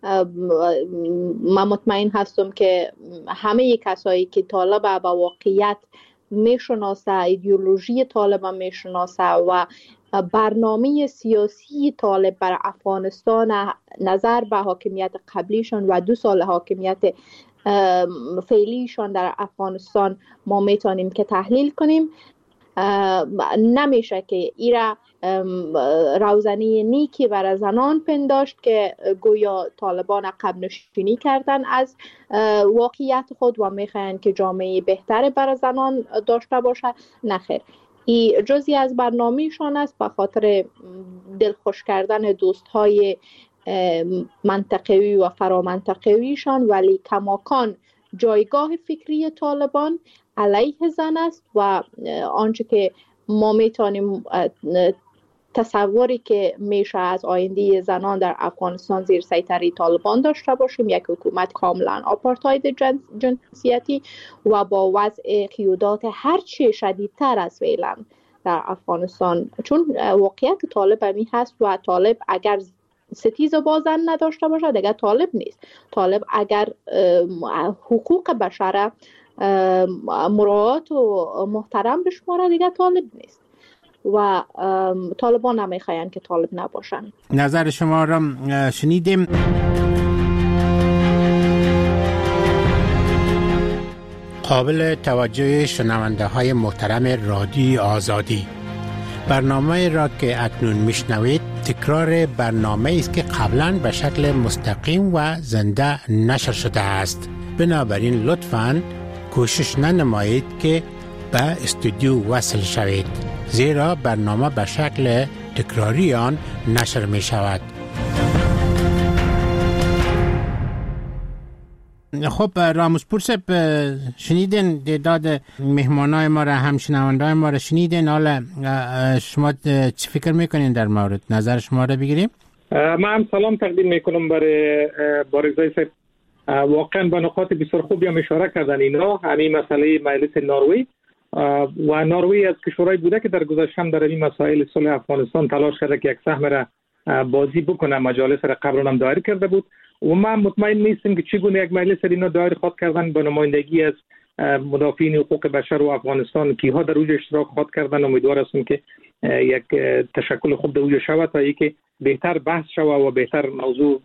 من مطمئن هستم که همه کسایی که طالب با واقعیت میشناسه، ایدئولوژی طالب میشناسه و برنامه سیاسی طالب بر افغانستان نظر به حاکمیت قبلیشان و دو سال حاکمیت فعلیشان در افغانستان ما میتونیم که تحلیل کنیم. نمیشه که ایرا روزنی نیکی برای زنان پنداشت که گویا طالبان عقب نشینی کردن از واقعیت خود و میخواین که جامعه بهتر برای زنان داشته باشه. نخیر، این جزئی از برنامهشان است به خاطر دلخوش کردن دوستهای منطقوی و فرامنطقویشان، ولی کماکان جایگاه فکری طالبان علیه زن است و آنچه که ما میتونیم تصوری که میشه از آینده زنان در افغانستان زیر سیطره طالبان داشته باشیم، یک حکومت کاملا آپارتاید جنس جنسیتی و با وضع قیودات هرچی شدیدتر از فعلا در افغانستان، چون واقعیت طالب همی هست و طالب اگر ستیز بازن نداشته باشه دیگه طالب نیست. طالب اگر حقوق بشر مراعات و محترم بشماره دیگه طالب نیست و طالبان نمیخواین که طالب نباشن. نظر شما را شنیدیم. قابل توجه شنونده های محترم رادیو آزادی، برنامه را که اکنون میشنوید تکرار برنامه است که قبلا به شکل مستقیم و زنده نشر شده است. بنابراین لطفاً کوشش ننمایید که به استودیو وصل شوید، زیرا برنامه به شکل تکراری آن نشر می شود. خب راموز پورسپ، شنیدین تعداد مهمانای ما را، هم شنوندای ما را شنیدین. حالا شما چی فکر میکنین در مورد؟ نظر شما را بگیریم. من هم سلام تقدیم میکنم برای بارگزای صاحب. واقعا به نقاط بسیار خوبی هم اشاره کردن اینا. همین مسئله مجلس نروژ و نروژ از کشورهای بوده که در گذشته هم در این مسائل صلح افغانستان تلاش کرده که یک سهم را بازی بکنه، مجالس را قبلا هم دایر کرده بود و ما مطمئن نیستیم که چگونه یک مجلس اینا دایر خواهد کردن با نمایندگی از مدافعین حقوق بشر و افغانستان که ها در اوج اشتراک خواهد کردن. امیدوار هستم که یک تشکل خوب در اوج شود تا اینکه بهتر بحث شود و بهتر موضوع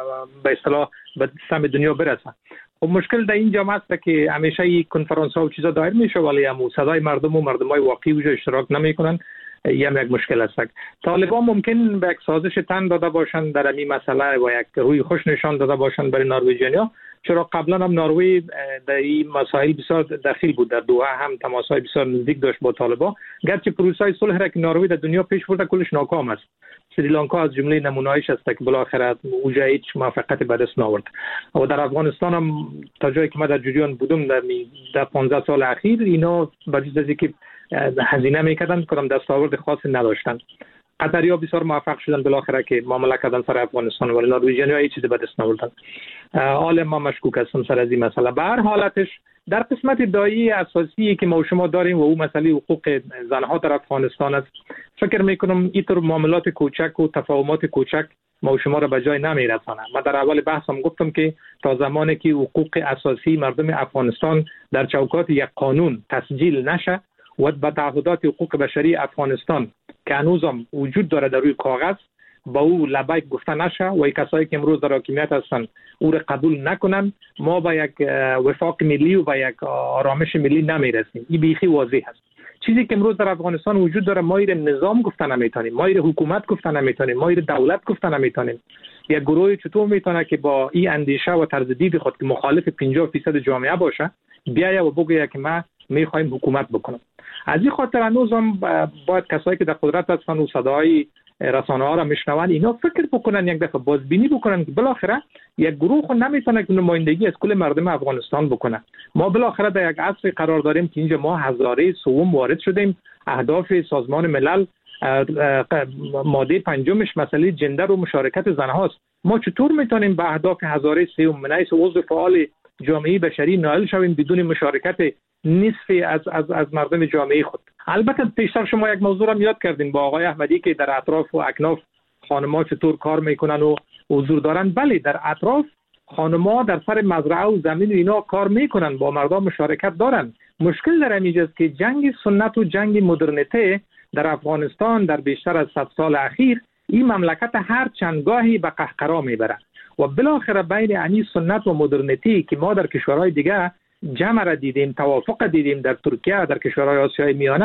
به اصطلاح به سهم دنیا برسه. خب مشکل در این جامعه است که همیشه این کنفرانس ها و چیزا دایر میشه ولی هم صدای مردم و مردمای واقعی اوج اشتراک نمیکنن. یه یک مشکل است. طالبان ممکن به یک سازش تن داده باشند در این مسئله و یک روی خوش نشان داده باشند برای نروژیانیا، چرا قبلا هم نروژ در این مسائل بسیار دخیل بود. در دوحه هم تماس‌های بسیار نزدیک داشت با طالبان، گرچه پروسه صلح را که نروژ در دنیا پیش برده کلش ناکام است. سریلانکا از جمله نمونه‌هایش است که بالاخره اوج هیچ موفقیت به دست نآورد. و در افغانستان هم تا جایی که من در جریان بودم در در پانزده سال اخیر اینا با جز از اینکه هزینه میکردن کدام دستاورد خاصی نداشتن. قطری‌ها بسیار موفق شدن بالاخره که معامله کردن سر افغانستان، ولی نروژیان‌ها هیچ چیزی به دست نآوردن. حال ما مشکوک هستم سر از این مسئله. به هر حالتش در قسمت دایی اساسی که ما و شما داریم و اون مسئله حقوق زنها در افغانستان است، فکر میکنم اینطور معاملات کوچک و تفاهمات کوچک ما و شما را به جای نمیرسانه. من در اول بحثم گفتم که تا زمانی که حقوق اساسی مردم افغانستان در چوکات یک قانون تسجیل نشه و به تعهدات حقوق بشری افغانستان که هنوزم وجود داره در روی کاغذ با او لبیک گفته نشه و ای کسایی که امروز در حاکمیت هستند او را قبول نکنن، ما به یک وفاق ملی و به یک آرامش ملی نمیرسیم. این بیخی واضح است. چیزی که امروز در افغانستان وجود داره ما ایر نظام گفته نمیتونیم، ما ایر حکومت گفته نمیتونیم، ما ایر دولت گفته نمیتونیم. یک گروه چطور میتونه که با این اندیشه و طرز دید خود که مخالف پنجاه درصد جامعه باشه بیاید و بگه که ما میخوایم حکومت بکنیم. از این خاطر هنوز هم باید کسایی که در قدرت هستن و صدای رسانه ها را میشنون اینا فکر بکنن، یک دفعه بازبینی بکنن که بالاخره یک گروه خود نمیتونه که نمایندگی از کل مردم افغانستان بکنه. ما بالاخره در یک عصر قرار داریم که اینجا ما هزاره سوم وارد شدیم. اهداف سازمان ملل ماده پنجمش مسئله جندر و مشارکت زنهاست. ما چطور میتونیم به اهداف هزاره سوم من حیث عضو فعال جامعه بشری نائل شویم بدون مشارکت نصف از از از مردم جامعه خود؟ البته پیشتر شما یک موضوع را یاد کردین با آقای احمدی که در اطراف و اکناف خانم‌ها چطور کار میکنن و حضور دارن. بله در اطراف خانم‌ها در سر مزرعه و زمین و اینا کار میکنن، با مردم مشارکت دارن. مشکل در اینجاست که جنگ سنت و جنگ مدرنیته در افغانستان در بیشتر از صد سال اخیر این مملکت هر چند گاهی به قهقرا میبره و بالاخره بین انی سنت و مدرنیتی که ما در کشورهای دیگه جمع را دیدیم، توافق دیدیم در ترکیه، در کشورهای آسیای میانه،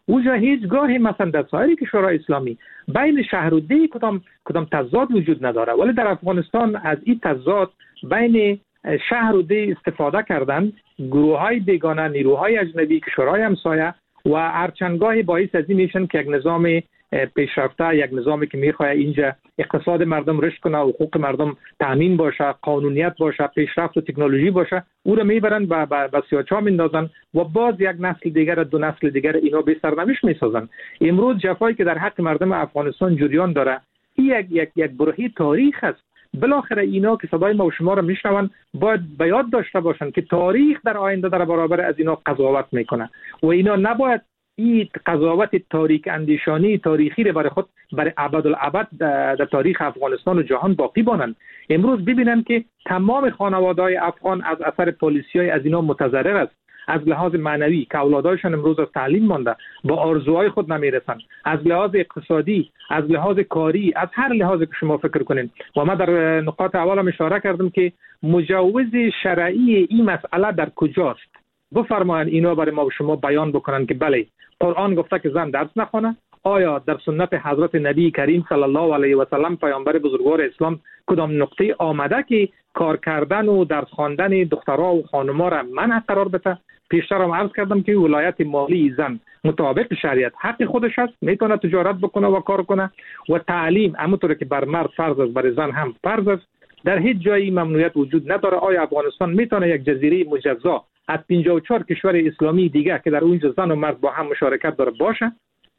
اوجا هیچگاهی مثلا در سایر کشورهای اسلامی بین شهر و ده کدام کدام تضاد وجود نداره، ولی در افغانستان از این تضاد بین شهر و ده استفاده کردن گروه‌های بیگانه، نیروهای اجنبی، کشورهای همسایه و هرچندگاهی باعث از این میشن که یک نظام پیشرفته، یک نظامی که میخواد اینجا اقتصاد مردم رشد کنه، حقوق مردم تامین باشه، قانونیت باشه، پیشرفت و تکنولوژی باشه، او رو میبرن با با سیاچا میندازن و باز یک نسل دیگر، دو نسل دیگر اینا به سرنوشت میسازن. امروز جفایی که در حق مردم افغانستان جریان داره، این یک یک یک برهه تاریخ است. بالاخره اینا که صدای ما و شما رو میشنون باید به یاد داشته باشن که تاریخ در آینده در برابر از اینا قضاوت میکنه و اینا نباید این قضاوت تاریک اندیشانی تاریخی رو برای خود برای ابدالابد در تاریخ افغانستان و جهان باقی بانند. امروز ببینن که تمام خانواده‌های افغان از اثر پالیسی‌های از اینا متضرر است، از لحاظ معنوی که اولادایشان امروز از تعلیم مانده، با آرزوهای خود نمیرسن، از لحاظ اقتصادی، از لحاظ کاری، از هر لحاظ که شما فکر کنین. و ما در نقاط اولم اشاره کردم که مجوز شرعی این مسئله در کجاست. بفرمایید اینا برای ما و شما بیان بکنن که بله قرآن گفته که زن درس نخونه، آیا در سنت حضرت نبی کریم صلی الله علیه و سلم پیامبر بزرگوار اسلام کدام نقطه آمده که کار کردن و درس خواندن دخترها و خانم‌ها را منع قرار بده؟ پیشتر هم عرض کردم که ولایت مالی زن مطابق شریعت حق خودش است، میتونه تجارت بکنه و کار کنه و تعلیم همونطور که بر مرد فرض است بر زن هم فرض است. در هیچ جایی ممنوعیت وجود نداره. آیا افغانستان میتونه یک جزیره مجزا از پنجاه و چهار کشور اسلامی دیگه که در اونجا زن و مرد با هم مشارکت داره باشه؟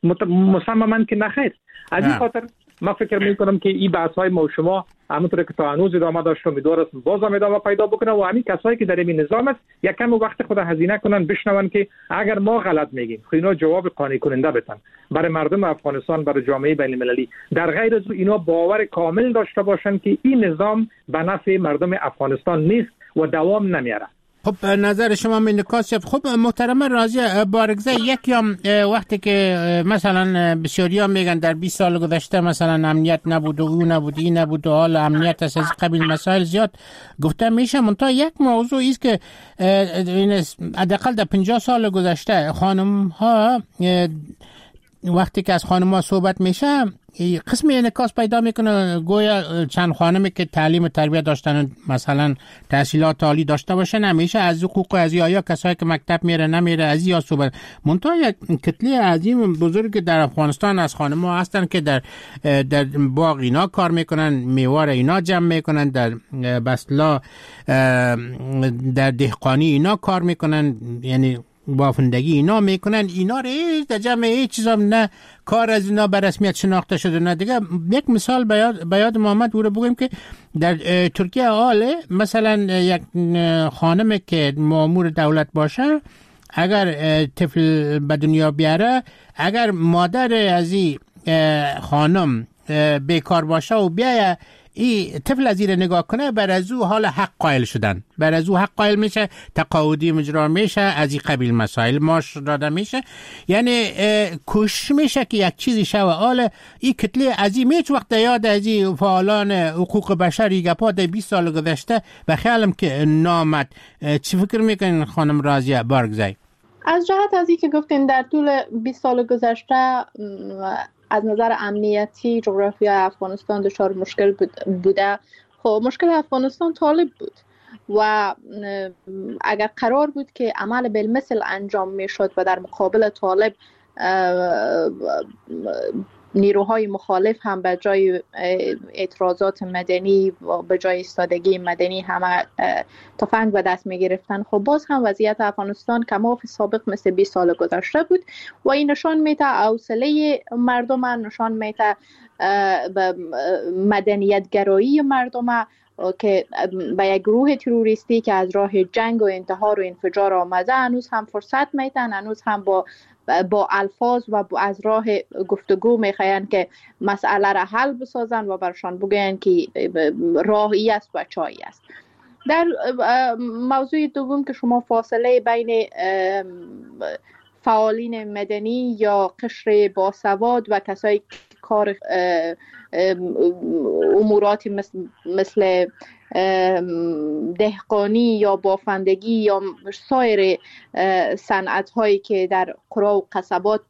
مصمما که نخیر. از این خاطر من فکر میکنم که این بحث های ما و شما همونطور که تا هنوز ادامه داشت و امیدوار است باز هم ادامه پیدا بکنه و همین کسایی که در این نظام است یک کم وقت خود هزینه کنن بشنون که اگر ما غلط میگیم اینا جواب قانع کننده بدن برای مردم افغانستان، برای جامعه بین المللی. در غیر از اینا باور کامل داشته باشن که این نظام به نفع مردم افغانستان نیست و دوام نمیاره. خب نظر شما من کاسب. خب محترم راضیه بارگزه، یک یام وقتی که مثلا بسیاری ها میگن در بیست سال گذشته مثلا امنیت نبود و او نبود این نبود و حال امنیت از از قبیل مسائل زیاد گفته میشه، منتها یک موضوع است که حداقل در پنجاه سال گذشته خانم ها وقتی که از خانم ها صحبت میشه قسمی انعکاس پیدا میکنه گویا چند خانمی که تعلیم و تربیت داشتن مثلا تحصیلات عالی داشته باشن همیشه از حقوق از یا کسایی که مکتب میره نمیره از یا صحبت. منتها یک کتله عظیم بزرگ در افغانستان از خانم ها هستن که در در باغ اینا کار میکنن، میوه اینا جمع میکنن، در بسلا در دهقانی اینا کار میکنن، یعنی بافندگی اینا میکنن. اینا رو در جمع هیچ چیز هم نه کار از اینا به رسمیت شناخته شده نه دیگه. یک مثال به یاد محمد او رو بگیم که در ترکیه حاله مثلا یک خانم که مامور دولت باشه اگر طفل به دنیا بیاره، اگر مادر از این خانم بیکار باشه و بیایه ای طفل از این نگاه کنه، بر از او حال حق قائل شدن، بر از او حق قائل میشه، تقاعدی مجرا میشه، از این قبیل مسائل ماش داده میشه. یعنی کوشش میشه که یک چیزی شوه. حال این کتله عظیم هیچ وقت یاد از این فعالان حقوق بشری گپا در بیست سال گذشته به خیالم که نامد. چی فکر میکنین خانم راضیه بارگزی؟ از جهت از این که گفتین در طول بیست سال گذشته از نظر امنیتی جغرافیای افغانستان دچار مشکل بوده. خب مشکل افغانستان طالب بود و اگر قرار بود که عمل بالمثل انجام میشد و در مقابل طالب نیروهای مخالف هم به جای اعتراضات مدنی و به جای ایستادگی مدنی همه تفنگ به دست می گرفتن، خب باز هم وضعیت افغانستان کماف سابق مثل بیست سال گذشته بود و این نشان میده حوصله مردم، نشان میده مدنیت گرایی مردم که به یک گروه تروریستی که از راه جنگ و انتحار و انفجار آمده هنوز هم فرصت میتن، هنوز هم با با الفاظ و از راه گفتگو میخواین که مسئله را حل بسازن و برشان بگوین که راهی است و چایی است. در موضوع دوم که شما فاصله بین فعالین مدنی یا قشر باسواد و کسایی که کار اموراتی مثل, مثل دهقانی یا بافندگی یا سایر صنعت هایی که در قرى و قصبات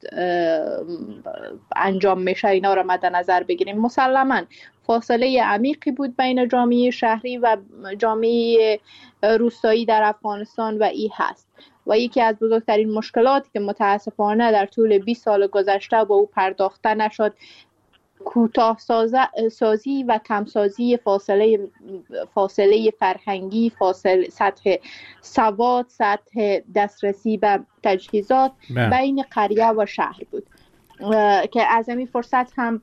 انجام میشه اینا را مد نظر بگیریم، مسلما فاصله عمیقی بود بین جامعه شهری و جامعه روستایی در افغانستان و این هست و یکی از بزرگترین مشکلاتی که متاسفانه در طول بیست سال گذشته با او پرداخته نشد کوتاه سازی و کمسازی فاصله فاصله فرهنگی، فاصله سطح سواد، سطح دسترسی به تجهیزات بله. بین قریه و شهر بود که از این فرصت هم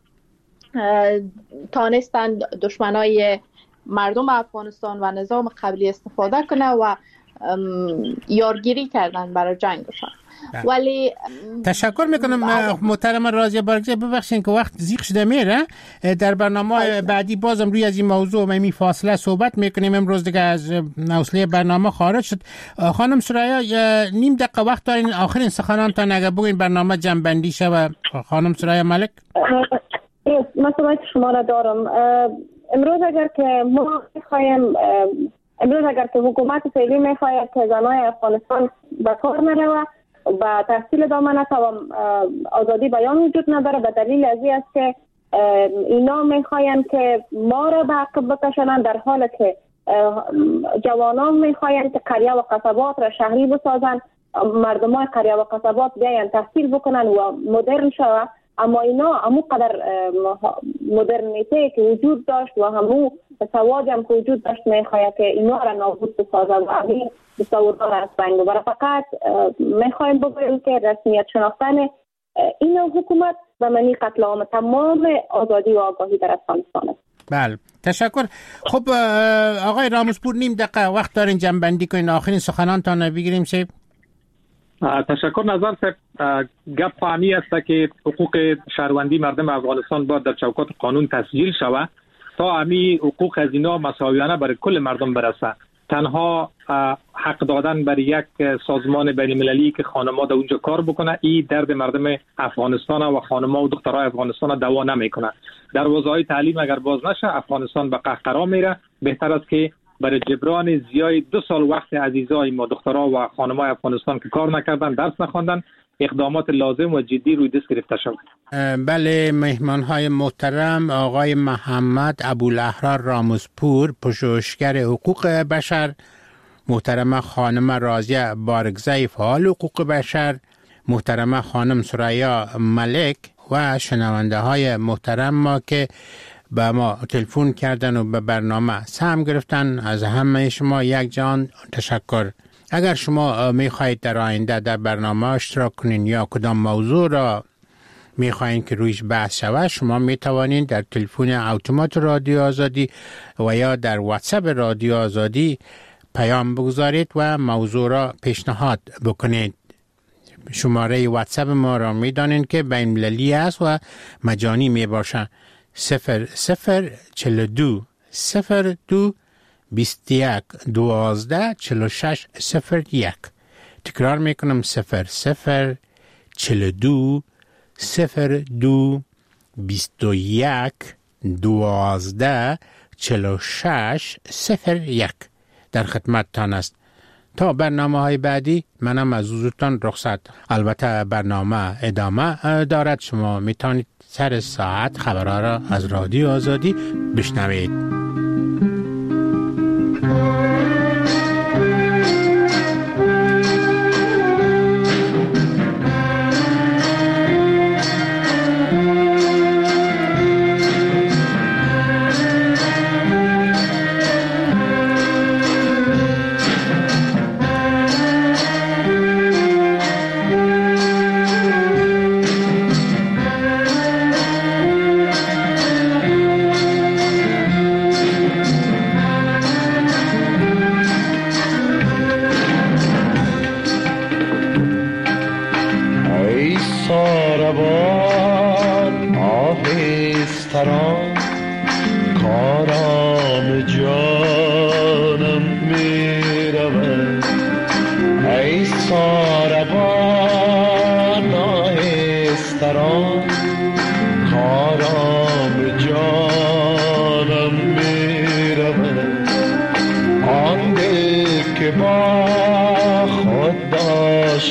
تانستند دشمنای مردم افغانستان و نظام قبلی استفاده کنه و یارگیری کردن برای جنگشان. ولی تشکر میکنم محترم راضیه بارگزی. ببخشید که وقت زیق شده میره، در برنامه بعدی بازم روی از این موضوع و این فاصله صحبت میکنیم. امروز دیگه از حوصله برنامه خارج شد. خانم سریا نیم دقیقه وقت دارین، آخرین سخنانتان اگر بگوین برنامه جمع شه. خانم سریا ملک. من سوال شما را دارم. امروز اگر که ما میخوایم امروز اگر که حکومت فعلی میخواید که زنای افغانستان به کار نروه و تحصیل دامن است و آزادی بیان وجود نداره، به دلیل از این است که اینا میخواین که ما را به عقب بکشنن، در حالی که جوانان میخواین که قریه و قصبات را شهری بسازن، مردمای قریه و قصبات بیاین تحصیل بکنن و مدرن شوه. اما اینا همون قدر مدرنیته که وجود داشت و همون سوادی هم که وجود داشت میخواید که اینا را نابود بسازن و همین تصورها را از بین ببره. فقط میخوایم بگوییم که رسمیت شناختن این حکومت و معنی قتل عام تمام آزادی و آگاهی در افغانستان است. بله تشکر. خب آقای راموسپور نیم دقیقه وقت دارین جنبندی کنین، آخرین سخنانتان بگیریم. سه تشکر. نظر صاحب گپ فهمی است که حقوق شهروندی مردم افغانستان باید در چوکات قانون تسجیل شود تا امی حقوق از اینا مساویانه برای کل مردم برسه. تنها حق دادن برای یک سازمان بین المللی که خانم‌ها در اونجا کار بکنه این درد مردم افغانستان و خانم‌ها و دخترای افغانستان دوا نمیکنه. دروازه‌های تعلیم اگر باز نشه افغانستان به قهقرا میره. بهتر است که برای جبران زیای دو سال وقت عزیزای ما دخترها و خانم‌های افغانستان که کار نکردن، درس نخواندن، اقدامات لازم و جدی روی دست گرفته شود. بله مهمان‌های محترم آقای محمد ابوالاحرار راموسپور پژوهشگر حقوق بشر، محترم خانم راضیه بارگزی فعال حقوق بشر، محترم خانم سریا ملک و شنونده های محترم ما که به ما تلفن کردن و به برنامه سهم گرفتن، از همه شما یک جان تشکر. اگر شما میخواهید در آینده در برنامه اشتراک کنین یا کدام موضوع را میخواهید که رویش بحث شود، شما میتوانید در تلفن اتومات رادیو آزادی و یا در واتساپ رادیو آزادی پیام بگذارید و موضوع را پیشنهاد بکنید. شماره واتساپ ما را میدانید که بین المللی است و مجانی میباشد. صفر صفر چل دو صفر دو بیست یک دوازده چل و شش صفر یک. تکرار میکنم صفر صفر چل دو صفر دو بیست یک دوازده چل و شش صفر یک. در خدمت تان است. تا برنامه های بعدی منم از حضورتان رخصت. البته برنامه ادامه دارد. شما میتونید سر ساعت خبرها را از رادیو آزادی بشنوید.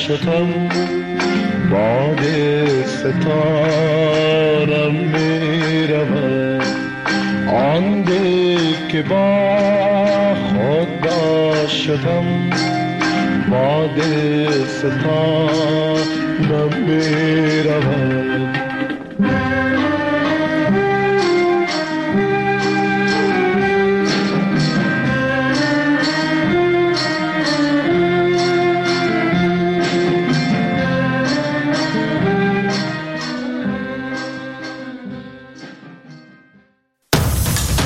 شدم باد ستارم می رود آن دل که با خود داشتم باد ستارم می رود